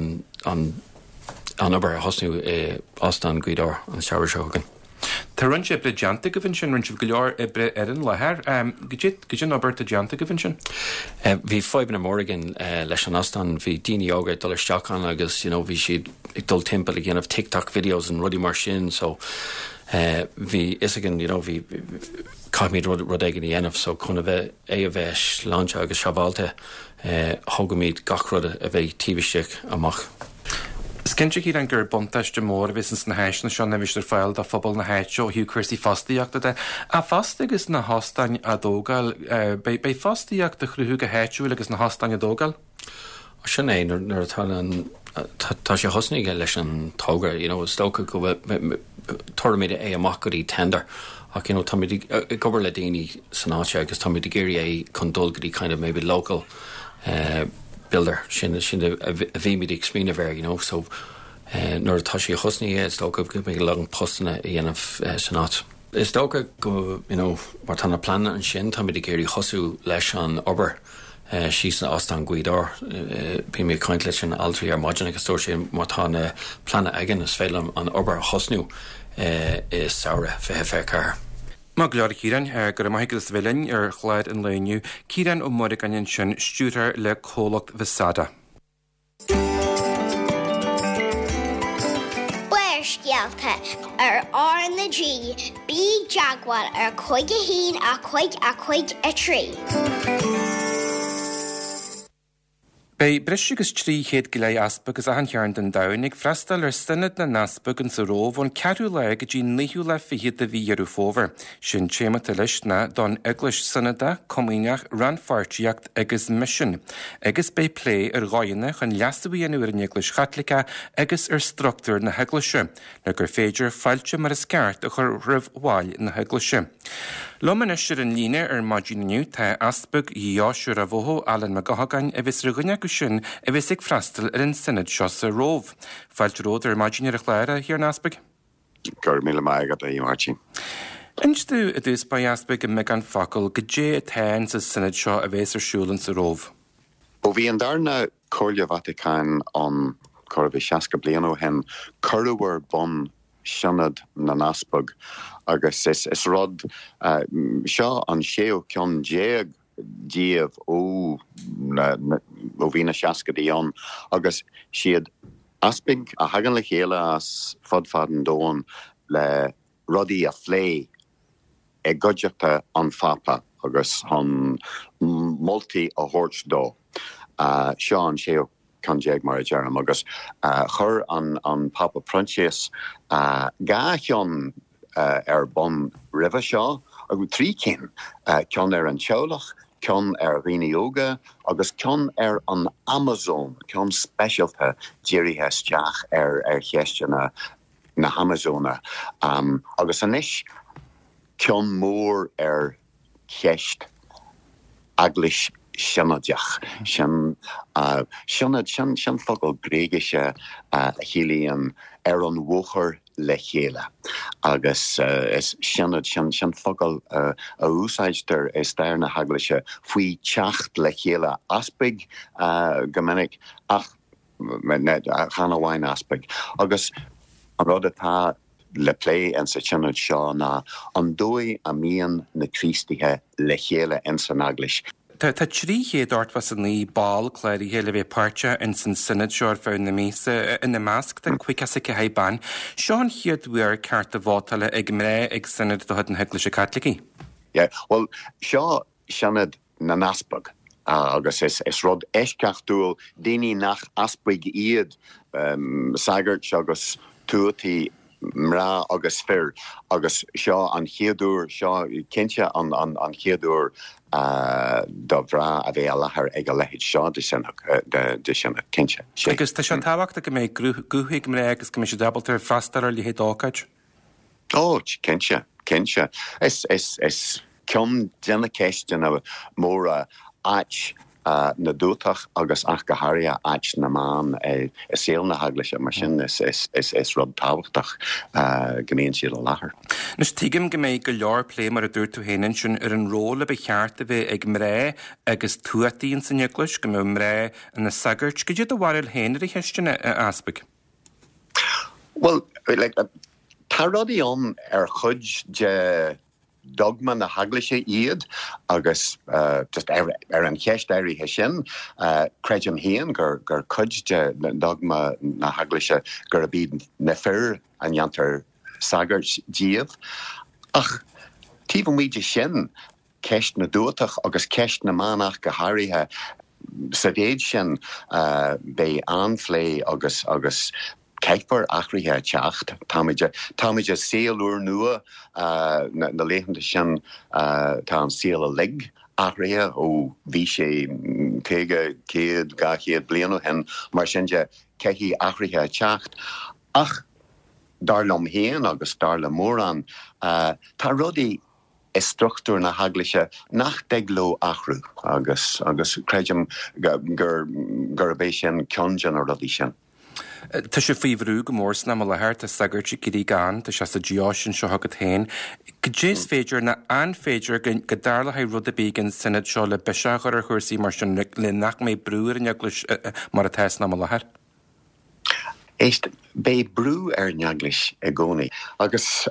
an obair a hosnú ostan Guidor an saoir seo hagan. Tá run sé bre deanta go bhain sin run sibh go leor ibre ar an lethir. Go sin obair tá deanta go bhain sin? Bhí fáibna mórgan leis an ostan bhí daoine ágad dul isteachán agus bhí siad ag dul timpeall a ggéanamh TikTok videos an rudí mar sin, so bhí isagan bhí caiimid rud éigen í dhéanamh, so chuna bheith a bheith láinte agus seabáilte thugamíd gach rud a bheith tíbhaisteach amach. Scinse hí an gur buntaiste mór bhís na háisna seo na bhíidir fáil de phobal na háite ó hiú chuirsaí fastaíachta de. A fasta agus na hástainn a dógáil, bei fastaíach de chruthú go háitiúil agus na hástainn a dógáil? Sin é nar tá sé hosnaige leis an tógar, stocha go bheith toirmid é amach goí tender ach táid gobar le daoine san áte agus táid géirí é chun dul goí kind of maybe local builder sin a bhí míid ag smína bhar, so nuair tá sé chosnaí is dócha go mé le an postna a dhéanamh san áit. Is dócha go mar tána planna an sin táid géirí chosú leis an obair síos na ostan Guidor bí mé caint leis an altrií ar maidin agus tóir sé mar tána planna aigen is féile an obair chosnú is saoire fethe fear car. Má gleir Ciaran gur maithgus bhilinn ar chláid an léniu, Ciaran ó mór gan sin stútar le cólacht Visada. Buir scialta ar áir na drí, bí jaagwal ar 5 a 5 a 3. Bei bris agus trí chéad go le aspa agus a an chearn den dain ag freistal ar stinnad na naspa an sa róh an ceú le go dtí níú le fihiad a bhí arú fóver. Sin téimeta leis na don eglis sanada comíneach ranfartíocht agus mission. Agus bei plé ar gáine chun leastabhíanú ar an eglis chatlica agus ar struchtúr na heglise, le gur féidir failte mar a sceart a chur ribháil na heglise. Loman isir an líne ar maidinniu tá aspag íáisiúr a bhóthó Alan McGahagan a bhís rugunne go sin a bhís ag freistal ar an sinad seo sa róh. Failte ród ar maidinniu a chléire hir an aspag? Gur míle maigad a Martin. Instú a dús ba aspa go megan focail go dé tain sa synad seo a bhés arsúlann sa rómh. Ó bhí an darna Cóirle Vaticán an chorbh seaca bliain ó hen curúhar bon sianad na naspag agus is rud seo an séo ceann déag díobh ó bhína seaca díon agus siad aspig a hagan le chéile as fadfadan dóin le rudaí a phlé godiachta an fapa agus an moltaí a thuirt dó. Seo an séo can déag mar a dearm agus chur an Papa Francis gaithionn bon riva seo agus trí cin ceann an teolach, ceann Rina Yoga agus ceann an Amazon, ceann specialta déirithe isteach cheiste na Amazona. Agus anis ceann mór cheist aglis sianadeach. Sian fogal gréigeise a chéalaíon an bhuachar le chéile. Agus is sianad sian fogal a úsáidtar is dair na haglaise faoi teacht le chéile aspig gomininic ach chanahhain aspig. Agus an rud atá le play en sa sianad seo na an dói a míon na trístithe le chéile in san aglis. Tá trí chéad ort was an ní ball chléir héile bheith páirte in san synad seoir fearn na mísa in na másc den cuiicasa go haibban. Seán chiad bhuiar ceart a bhátala ag mré ag synad do an Heaglaise Caitlicí? Well, seo sianad na naspag. Agus is rud eisceachtúil daoine nach aspig iad sagart agus tuairtí mrá agus fear agus seo an chéadúr seo cinnte an chéadúr do bhrá a bheith a lethar ag a leithid seo de sinna cinnte. Agus tá sean táhaachta go méid gúthaigh mré agus go mé sé dabaltar fastar ar lithid ácaid? Ó, cinnte. Is ceann déna ceist na mór áit na dútach agus ach go háirithe áit na man is éal na haglaise mar sin is rud táhachtach gnéonn siad a láthair. Nus tuigim go méid go leor plé mar a dúirt tú héanann sin ar an róla be cheart a bheith ag mré agus tuairtaíonn san Eaglas go mé mré in na sagart go dtí do bhhail héanaar i cheistena aspig? Well, tá rudaíon chuid de dogma na haglaise iad agus just an cheist éirithe sin creidim híon gur chuid de dogma na haglaise gur a bíd na fear an jantar sagart díobh. Ach, tíomh muide sin ceist na dúatach agus ceist na mánach go háirithe sa déad sin bé anphlé agus Ceithfar achrithe teacht, táimeide séalúr nua na léithanta sin tá an séal a lig achrithe ó bhí sé céad gachéad bliain ó hen mar sinne ceithí achrithe teacht. Ach darlam héan agus darla mórán tá rudaí is struchtúr na haglaise nach degló achrú agus creidim gur a bheith sin ceanjan ar rudaí sin. Tá sé faoimhrú go mór sna lethir tá sagart si gurí gan tá se sa diásin seo agad tain. Go dés féidir na anféidir go darla ha rud a bígan synad seo le beise chu ar chuirsaí mar sin le nach mé brúr in Eaglas mar a teis na lethir? Éist bé brú ar neaglis a gcónaí agus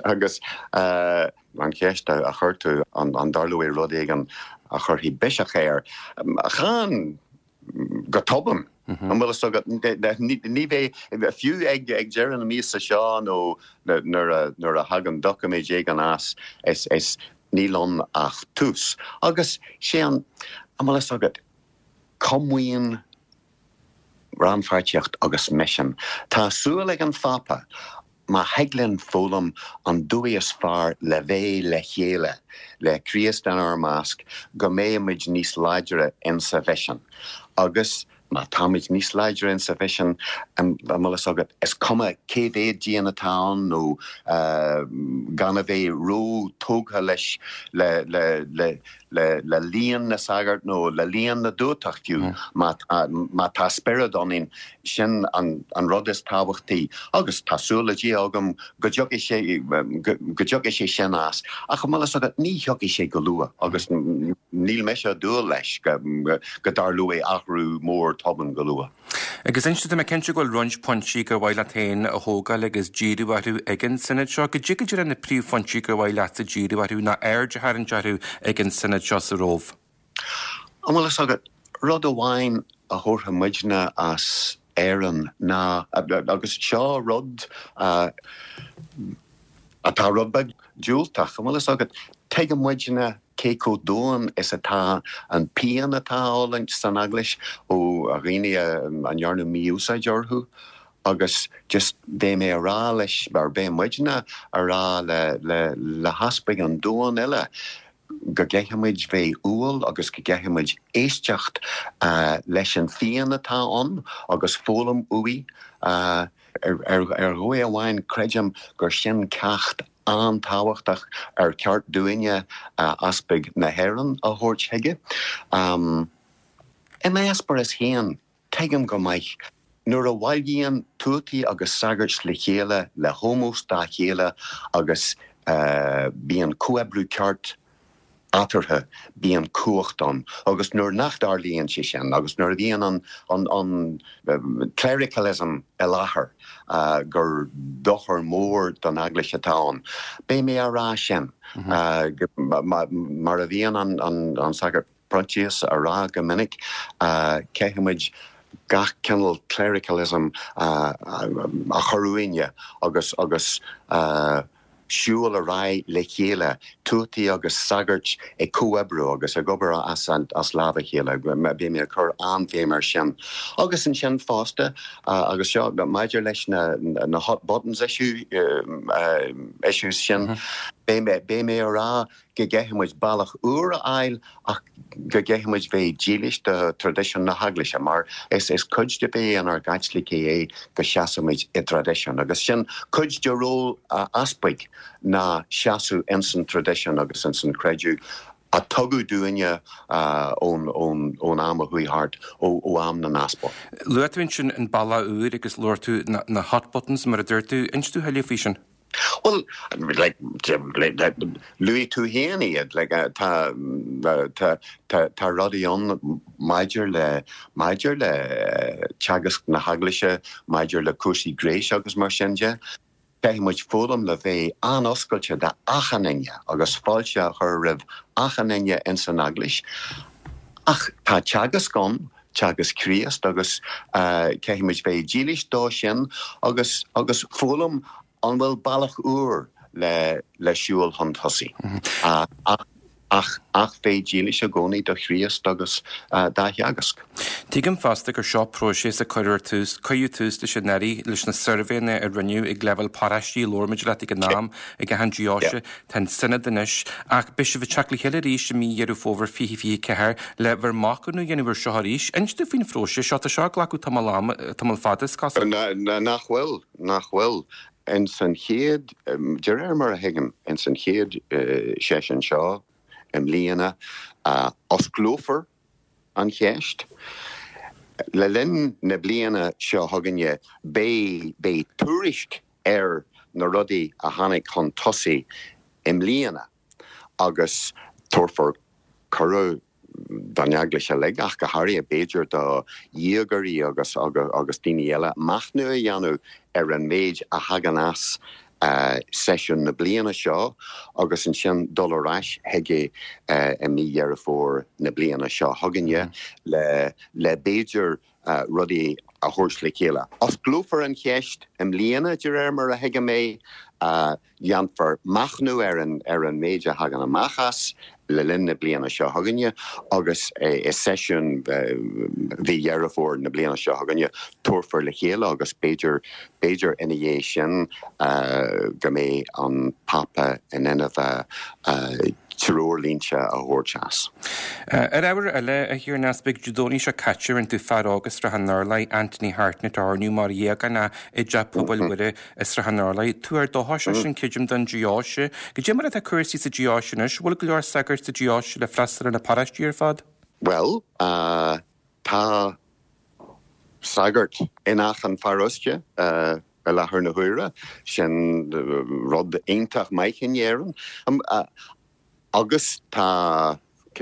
an ceist a chuirtú an darlú rud éigen a chuirtí beise chéir a chan go tobam. An bhfuil so ní bheith fiú ag dearan na míosa seo nó nuair a hagan docha méid ag an as is nílon ach tús. Agus sé an bhfuil so comhaíonn ranfarteacht agus mission. Tá súil ag an fapa má heaglann fólam an dúíos fearr le bheith le chéile le críos den ar másc go méimiid níos láidere in sa bheisian. Agus má táid níos leidir in sa bhesin mala agad is cuma cédé díanatá nó gan a bheith ró tógha leis le líon na sagart nó le líon na dútachtú má tá spiridónin sin an rud is tábhachtaí agus tásúla dí agam go deoga sé sin as ach mala agad ní theoga sé go lua agus níl me se dú leis go dar lué achrú mór toban go lua. Agus inste me kense goil runch pontí go bhhaile tain a hógal agus ddíúharú agin sinad seo go ddíidir an na príomh fontí go bhhaile a ddíúharú na airde ar an dearú agin sinad seo sa róh. Amala agad rud a bhhain a thortha muidna as éan ná agus seo rud atá rudbeg dúilteach amala agad teige muidna Keiko Doan is atá an pian atá álaint san aglis ó a riine an jarnu miúsa jorhu agus just bé mé ará leis bar bé muidna ará le haspig an Doan eile go gehamid bheith úil agus go gehamid éisteacht leis an fian atá an agus fólam uí roi a bhain creidem gur sin ceacht an táhachtach ceart duine aspig na héran a thuirt heige. Mé aspar is héan teigem go maiich nuair a bhailgíonn tútaí agus sagart le chéile le homós dá chéile agus bíon cuabrú ceart atarthe bíon cuachtan agus nuair nach darlíonn sé sin agus nuair bhíon an clericalism a láthair gur dochar mór don aglis atá. Bé mé ará sin mar a bhíon an sagart Prontius ará go minic ceithimiid gach kennel clericalism a choruine agus siúil a rai le chéile tútaí agus sagart cuabru agus a gobar as láva chéile bé mé chur an fémar sin. Agus an sin fásta agus seo maidir leis na hot buttons issues sin bé mé ará go gehamid bailach úr ail ach go gehamid bheith dílis de tradition na haglisha mar is cuid de bé an ar gaiitsli é go seasamid I tradition agus sin cuid de ró aspig na seasú insan tradition agus insan creidú a tugu duine ón am a hui hart ó am na naspa. Luatwin sin an balla úr agus lortu na hot buttons mar a dúirtu instú heile fi sin. Well, like Louis Tuhani, like ta radion major le chagas na haglisha, major le kushi grace agus marshanja. Very much fólam le bheith an oscailse de achanenge agus fáilte chur ribh achanenge in san aglis. Ach tá chagas gon, chagas críast agus ceimiid bheith dílis dá sin agus fólam an bhfuil bailach úr le siúil hon thosaí. Ach fé dílis a gcónaí do chríast agus dá theagask. Tígam fásta gur seo próisis a chuir tús, chuú tús de sin neirí leis na survéine a riniu ag level parastí lormid le ag nám ag a handíáise ten sinna denis ach bis bh teachla heile ríis mí dhearú fóver fi ceir le bhar macúnú dhéanamhar seo ríis, instú fin fróise seo a seo glacu tamal fadas cas. Nachhfuil. En san chéad, deir mar a higam, en san chéad sesin seo, líana, os glófar an cheist. Le linn na bliana seo haganne bé túrisk na rudi a hannig chun tosaí líana, agus torfar choru danagla se le ach go harí a béidir do díagarí agus daoine eile machnú a dhéanú an méid a hagan as session na bliana seo agus an sin dólaráis heige mí dhearú fór na bliana seo haganne le béidir rudí a thuirs le chéile. Os glófar an cheist líana de mar a heige mé dheanfar machnú an méid a hagan amachas le linn na bliana seo haganne agus session bhí dhearú fór na bliana seo haganne torfar le chéile agus béidir ina dhé sin go mé an papa in inmh tiróir línse a hórchas. Ewer eile a hir nasbig judóní se catcher an tú far agus ra hanarlai Anthony Hartnett arniu mar ganna I Japobal wire is ra hanarlai tú dohas sin kijim dan Gioshe. Gejimmer a cursi sa Gioshinis, will glor sagart sa Giosh le frasser an a parastír fad? Well, tá sagart inach an farostje, la her na huire, sin rod eintach meichen jeren. Agus tá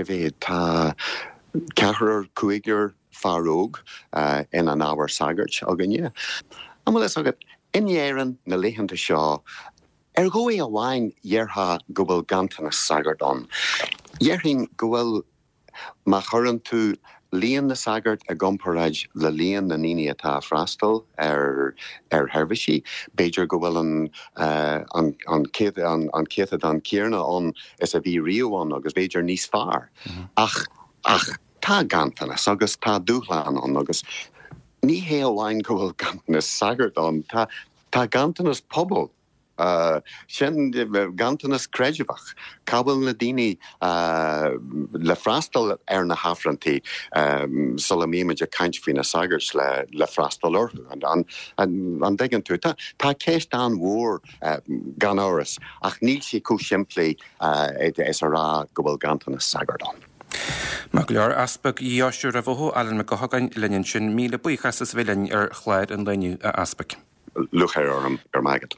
cehar cuigur faróg in an áwer sagart agannne. Am les agad in jeren na lehanta seo, goi a wain jerha gobel gantan a sagart on. Jerhin gobel ma choran tú Leon na sagart a gomparaj le Leon na nini atá frastal hervishi. Beiger go bhfuil an céad an céarna on is a bhí riomháin agus beiger níos far. Ach tá gantanas agus tá dúchláán on agus ní hé amháin go bhfuil gantanas sagart on. Tá gantanas pobl. Sin gantanas crejivach. Cabal na dini le frastal na hafranti solamimid a kaintfina sagars le frastal orhu an degan tu. Ta keist an war gan oras ach níl si cú simply is a rá gobal gantanas sagardon. Maglear aspag Ioshu Ravoho Alan McGohagan Lenin sin míle buchas is villain chláid an leniu a aspag. Luchair magad.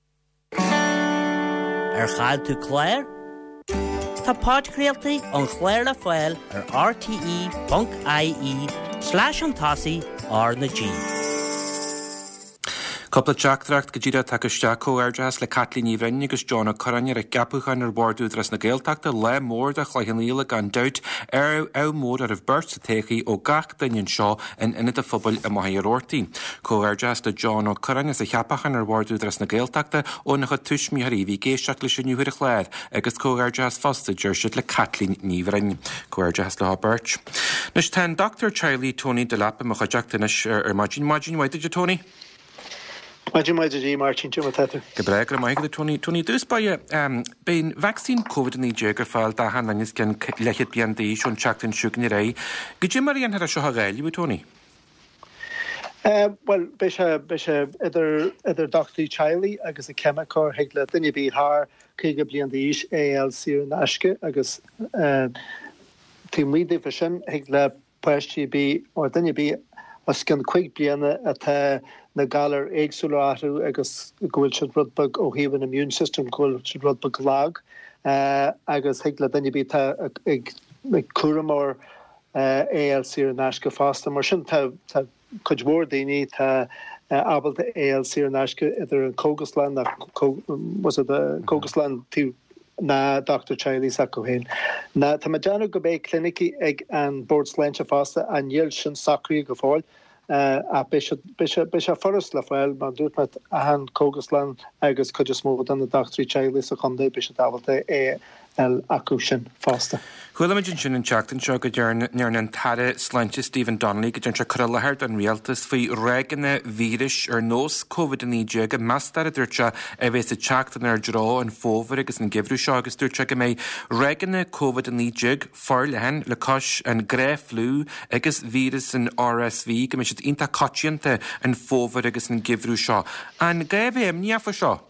Chael tú Claire? Tá páidcréaltaí an Chléir le Fáil rte.ie/an-tasi na G. Coppla Jackdracht Gajira Takashako Airjas le Kathleen Yvonne agus John Corania a Gapuchan or Bordu dras na Gaeltachta le mór de Chlaichanile gan doubt mór ar burt techi ó gach dain seo in inad a phobal a Mahirorti. Co Airjas de John Corania a Chapachan or Bordu dras na Gaeltachta ó na tuismi harivi géisiach le sinniuhir a chléir agus Co Airjas fosta jersit le Kathleen Yvonne. Co Airjas le Birch. Nus ten Dr. Charlie Tony de Lappe mo chajachtanis Margin why did you Tony? Martin Timothy. Gebreger Michael Tony dus by bein vaccine COVID in the Jagerfall da han is gen lechet BND schon chakt in Shugnirei. Gijim Marian had a shohagal you Tony. Well bisha other Dr. Chiley agus a chemical hegla dinny be har kiga BND ALC nashke agus team we division hegla pashti be or dinny be as gan quick bliana at na galar éagsúlú agus gohfuil siad rudbag ó híomh immune system gohfuil siad rudbag lag agus heagla daine bí ag cuaramór ALC ar náisce fásta mar sin tá chuid mór daoine tá abalta ALC ar náisce idir an Cógasland was it the Cógasland tú na Dr. Charlie Sacohen. Na tá deanú go bé clinici ag an boards leinse fásta an dhéal sin sacraí go fáil a bisha forest le fáil man dúirt met a han Cógasland agus chuidir smód an na Dr. Charlie sa chundé bisha dábalta acu sin fásta. Chuileimid sin an teachtain seo go dearn an tare sláinte Stephen Donnelly go dearn se chur lethart an rialtas faoi réganna vírus ar nós COVID in níide go meastar a dúirte a bheits a teachtain ar drá an fómhar agus an gibhrú seo agus dúirte go méid réganna COVID in níide far lehan le cos an gréflú agus vírus an RSV go mé siad ínta cotisianta an fómhar agus an gibhrú seo. An gaibh níafa seo?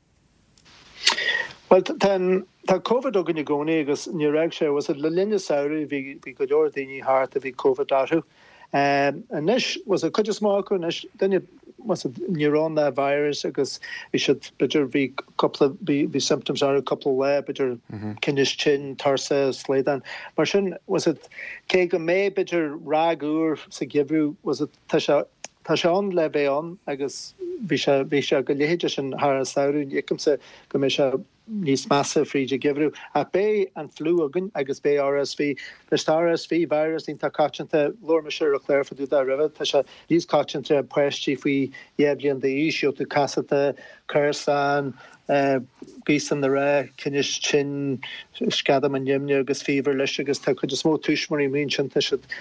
Well, tá COVID ó gnne gcónaí agus ní raibh sé was le linne saoirí bhí go leor daoine thart a bhí COVID darthú. Anis was a chuidir smácu anis duine was nírán na virus agus bhí siad beidir bhí symptoms ar a couple le beidir cinnis chin, tarsa, slédan. Mar sin was it cé go mé beidir ragúr sa gibhrú was it tá se an le bé an agus bhí se go léhéidir sin thar a saoirú éicimsa go mé se níos massa fríide gibhrú a bé an flú agan agus bé RSV leis RSV virus ínta cáitinta lorma siúr a chléir faú a rih tá se níos cáitinta preistí faoi dhéblion de ísio tú casata chuirsan gísan na ré cinnis chin scadam an jimne agus fever leis agus tá chuid smó túismarí mín sin tá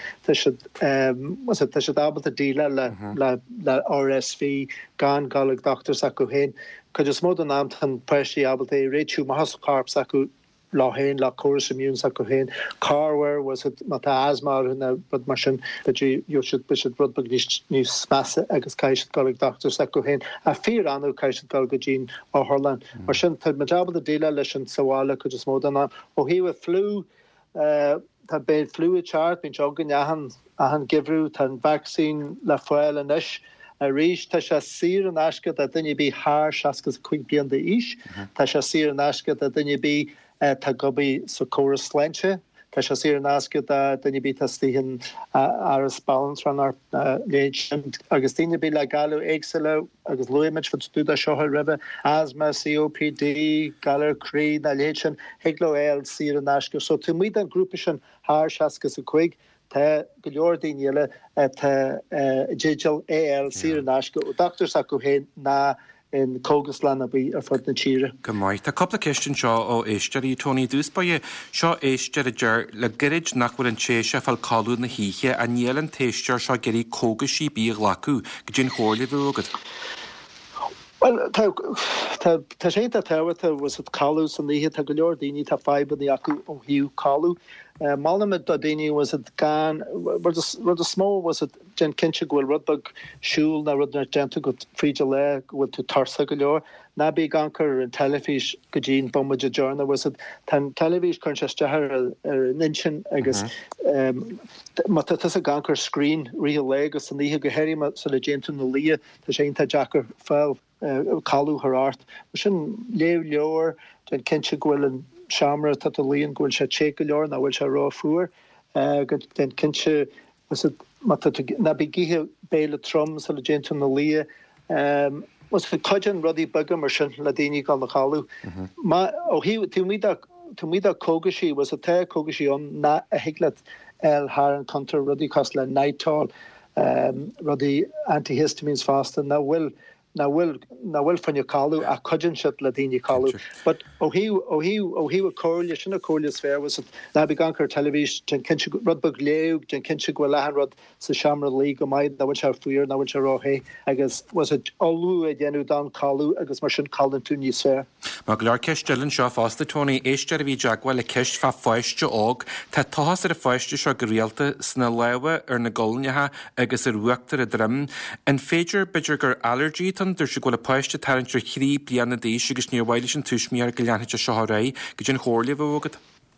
siad ábalta díla le RSV gan galig doctors acu héin. Could just more than am tan pressure able to reach you mahas carps acu láhéin le choras immún sa go héin. Carware was it mata asthma na bud mar sin you should rudbag níos smasa agus caiisiid golig doctor sa go héin. A fear anú caiisiid gal go dín á Harlan. Mar sin tá majab a déile leis an sahála chu is mód anna ó híh flu tá ben fluid chart bín jogan ahan gifrú tan vaccine le foiil an isis. A rééis tá se sir an asca a dunne bí haar seacas chuig bían de is, Tá se sir an asca a dunne bí tá gobi sa choras sleintse, Tá se sir an asca a dunne bí tíhin aras balance ran léid agus tíine bí le galú éagsile agus luimiid fan stúda seo ribe, asthma, COPD, galar creed na léid heglo eil sir an asca, so tú mí an grúpa sin haar seacas a chuig, Tá go leor daoine tá digital AL sir an asca ó doctor sa go héin ná in Cógaslan a bí ar fud na tíre. Go maiid Tá coppla ceistin seo ó éisteí Tony dúspaie seo éiste a deir le girid nachfuil an téise fel calú na híe a níl an téisteir seo geirí cógasí bí lacu go dgin chóirla bhúgad. Well, tá sé a teta was het calú san líhe tá go leor daoine tá feban acu ó hiú calú. Malmid a daine was it gan rud a smó was it gen kinse gohfuil rudbag siúl na rudnar genta go fríide le gohfuil tú tarsa go leor. Na bí gankar an telefís go dín bomid a journa was it tan televís chunsetehar ar ninsin agus mat a gankar screen ri le agus san líhe go heirí sa le géntú na lia tá sé tá Jackar fel calú haar art. Sin léh leor den kinse gohfuil an Shamra dat a líon gohfuil se ché go leor na bhfuil se rá fuair den kinse na bí gihe béle trom sa le géntú na lia was fi coidan rudí bugam mar sin le daoine gal na chaú. Tú mí a cógasí was a te cógasí an na a hiiglet el haar an contar rudí cos le nightál rudí antihistamines fasta na bhfuil fan calú a coidan si le daoine calú. But ó hí a cóirle sin a cóirle sfér was na bí gankar televís gen kinse rudbag léug gen kinse go lehan rud sa Shamra lí go maid na bhail se fuir na bhail se ráhé agus was it olú a dhéanú dan calú agus mar sin callan tú níos sfér. Má go leor ceistilinn seo fásta Tony éiste a bhí Jaguar le ceist fa foiiste ág tá táhas ar a foiiste seo go rialta sna leha ar na golnethe agus ar ruachtar a drim an féidir beidir gur allergy der se go le poiste tarintir chrí blianana dééis agus níorhhaile an tuismiar go leanhaite seórá go dgin chóirla bhgad.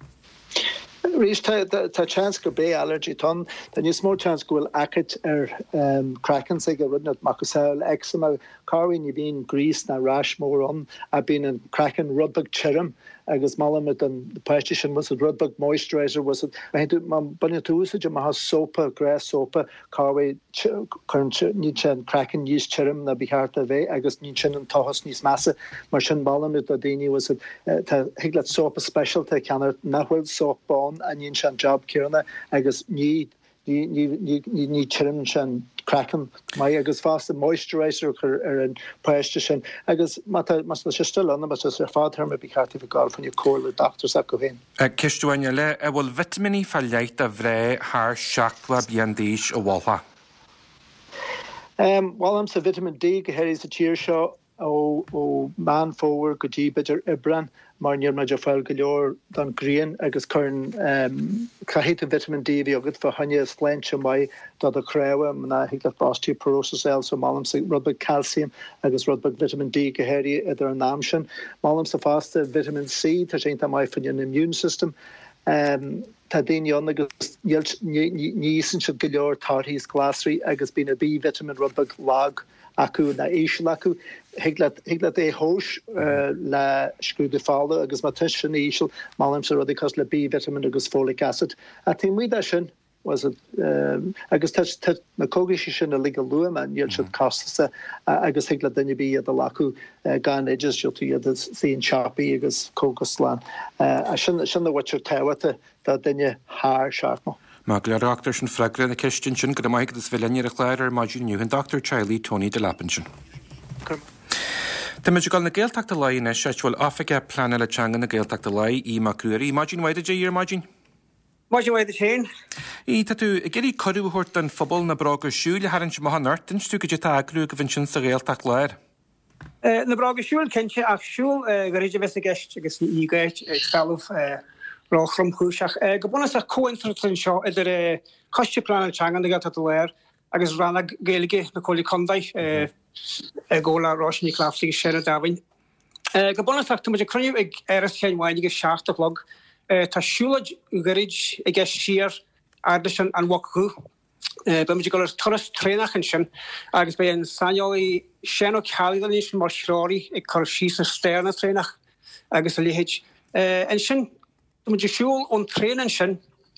Rís tá chance go bé allergy ton, den is mór chance gohfuil acid ar kraken sig a rudnat macusil eczema carwin you bín grís na rash mór an a bín an kraken rudbag chirm agus malamid an the petition was a rudbag moisturizer was it man bunne túsa ma has sopa grass sopa carway ní kraken níos chirm na bihart a bheith agus ní sin an tohas níos massa mar sin malamid a déine was it higlet sopa special te cannar nahfuil sopbon a nín sin job cearna agus ní chirm sin kraken mai agus fast moisturizer ar an preiste sin agus mas se still an mas ar fádherm be carti gal fan you call doctors a go hen. Kistuine le bhfuil vitamini falleit a bhré haar seachla bíandíis ó bhha. Well am sa vitamin D go héir sa tíir seo ó man fówer go dí beidir ibran mar níor meidir fáil go leor don grian agus chun cahéit vitamin D bhí agad fa hanne sleintse mai dat a crewe na hiiglet osteoporosis el so malm sa rudbag calcium agus rudbag vitamin D go héir idir an náam sin. Malm sa faste vitamin C tá sé mai fan an immune system. Tá daine an agus níosan si go leor tarthís glasrí agus bína B vitamin rudbag lag acu na éisiil acu higlet é hós le scrúde fála agus má tuis sin éisiil málam sa rudí cos le B vitamin agus folic acid. A tí muide sin was it agus na cógasí sin a legal luam an níl si costa agus higlet dunne bí a lacu gan edges tú iad síon Sharpie agus Cógaslan. A sin na watir tewata da dunne haar seachmo. Má leachtar sin freigra na ceistin sin go maigad is bhilenne a chléir ar maidú an Dr. Charlie Tony de Lapinsin. Tá meidir gáil na Gaeltachta Laigh se bhfuil Africa plan le teanga na Gaeltachta Laigh í macruaí Máidín waide dé ar Máidín? Máidín waide sin? Í tá tú géirí choúthirt an phobal na braga siúla harann se mahanart, tú go dtí agrú go bhain sin sa Gaeltacht Laigh? Na braga siúil cinnte ach siúil go réidir bheits a gceist agus ní gaiit ag felh ráchrom chúiseach. Go buna a cointratin seo idir coiste plan teangan gal a léir agus ranna géige na cholí condaid ggóla ráisní claftaí sé a dahain. Go buna tu muidir cruniuh ag airas cheanhhainnig seaachta vlog tá siúlaid gorid ag gceist siar airda sin an waú. Ba muidir go toras trénachan sin agus be an sanolaí sin ó cealaí sin mar sráí ag chu sí a sténa trénach agus a léhéid. An sin muidir siúil ón trénan sin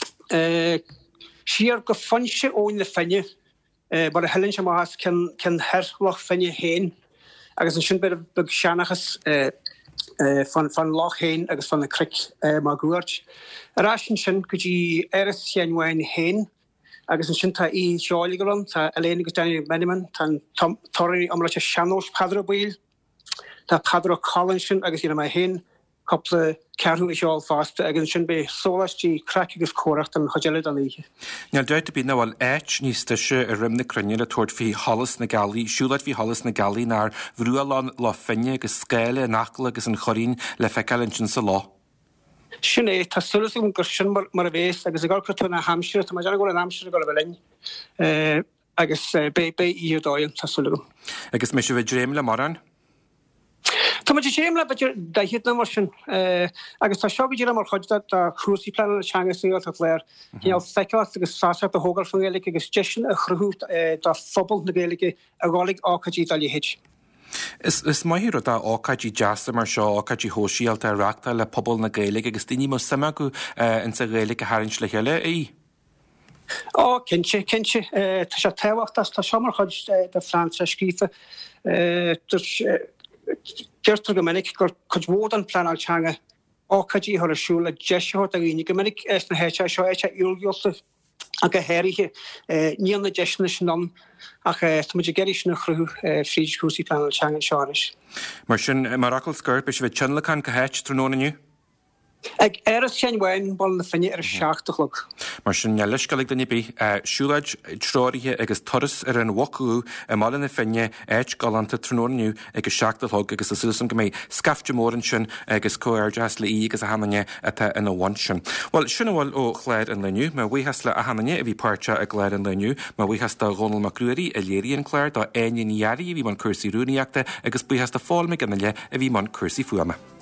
siar go fanse óin le fenne bar a hellinn sem has cin herlach fenne héin agus an sin be bug seannachas fan lách héin agus fan na cric má gúirt. Arrásin sin go dtí airas cheanhhain héin agus an sin tá í seála go an tá eléana go Danny Miniman tá toirí am leis seanós padra bhil tá padra Colin sin agus ina mai héin coppla cearú i seáil fásta agus sin be sólastí crack agus córacht an chodeile an ihe. Neall deit bí bhil éit níos tuise a rim na crunne a tuairt fhí hallas na galí, siúlaid hí hallas na galí nar bhrúáán lá finne agus scéile nachla agus an chorín le feiceil sin sa lá. Sin é tá sulas gur sin mar a bhés agus gáilcrú na Hampshire, tá deanna go an Hampshire go bhlein agus bé íordáin tá sulagum. Agus me se bheith dréim le maran? Tá muidir séim le dahiad na mar sin agus tá seogadí mar chuide a cruúsí plan teanga síáil a léir híal feiceá agus sása a hógal fan géalaigh agus deisisin a chruút dá phobal na géalaige a gálaigh ácadí dá léhéid. Is maithir a ácaidí deasta mar seo ácaidí hóisialta reachta le pobl na Gaeilge agus daoine má sama go in sa Gaeilge a hairint le heile í? Cinse tá sé tehachttas tá seomar chuid de Fransa scrífa Geirtar go minic gur chud an plan teanga ácadí thu asúla deisiát a gine go minic na héite seo éite úlgeolta a go héirithe níon na deisna sin an ach tá muidir geirí sin na chrú fríd cúsí plan teanga seáris. Mar sin marachil scurt be se bheith tinlaán go héit trónaniu? Ag airas cheanhhain bol na finne ar seaachtalog. Mar sin leiscaigh daine bí siúlaid tráirithe agus toras ar an waú a mála na finne éit galanta trónaniu agus seaachtalog agus a sulasam go méid scafte mórin sin agus cóirdeas le í agus a hanane atá ina bhain sin. Well sinna bhfuil ó chléir an leniu, má bhuihas le a hanane a bhí páirte a gléir an leniu, má bhuihas do Ronald Macruaí a léiríon cléir dá aine níarí a bhí man cuasaí rúnaíachta agus buhas de fáilme gan le a bhí man cuasaí fuama.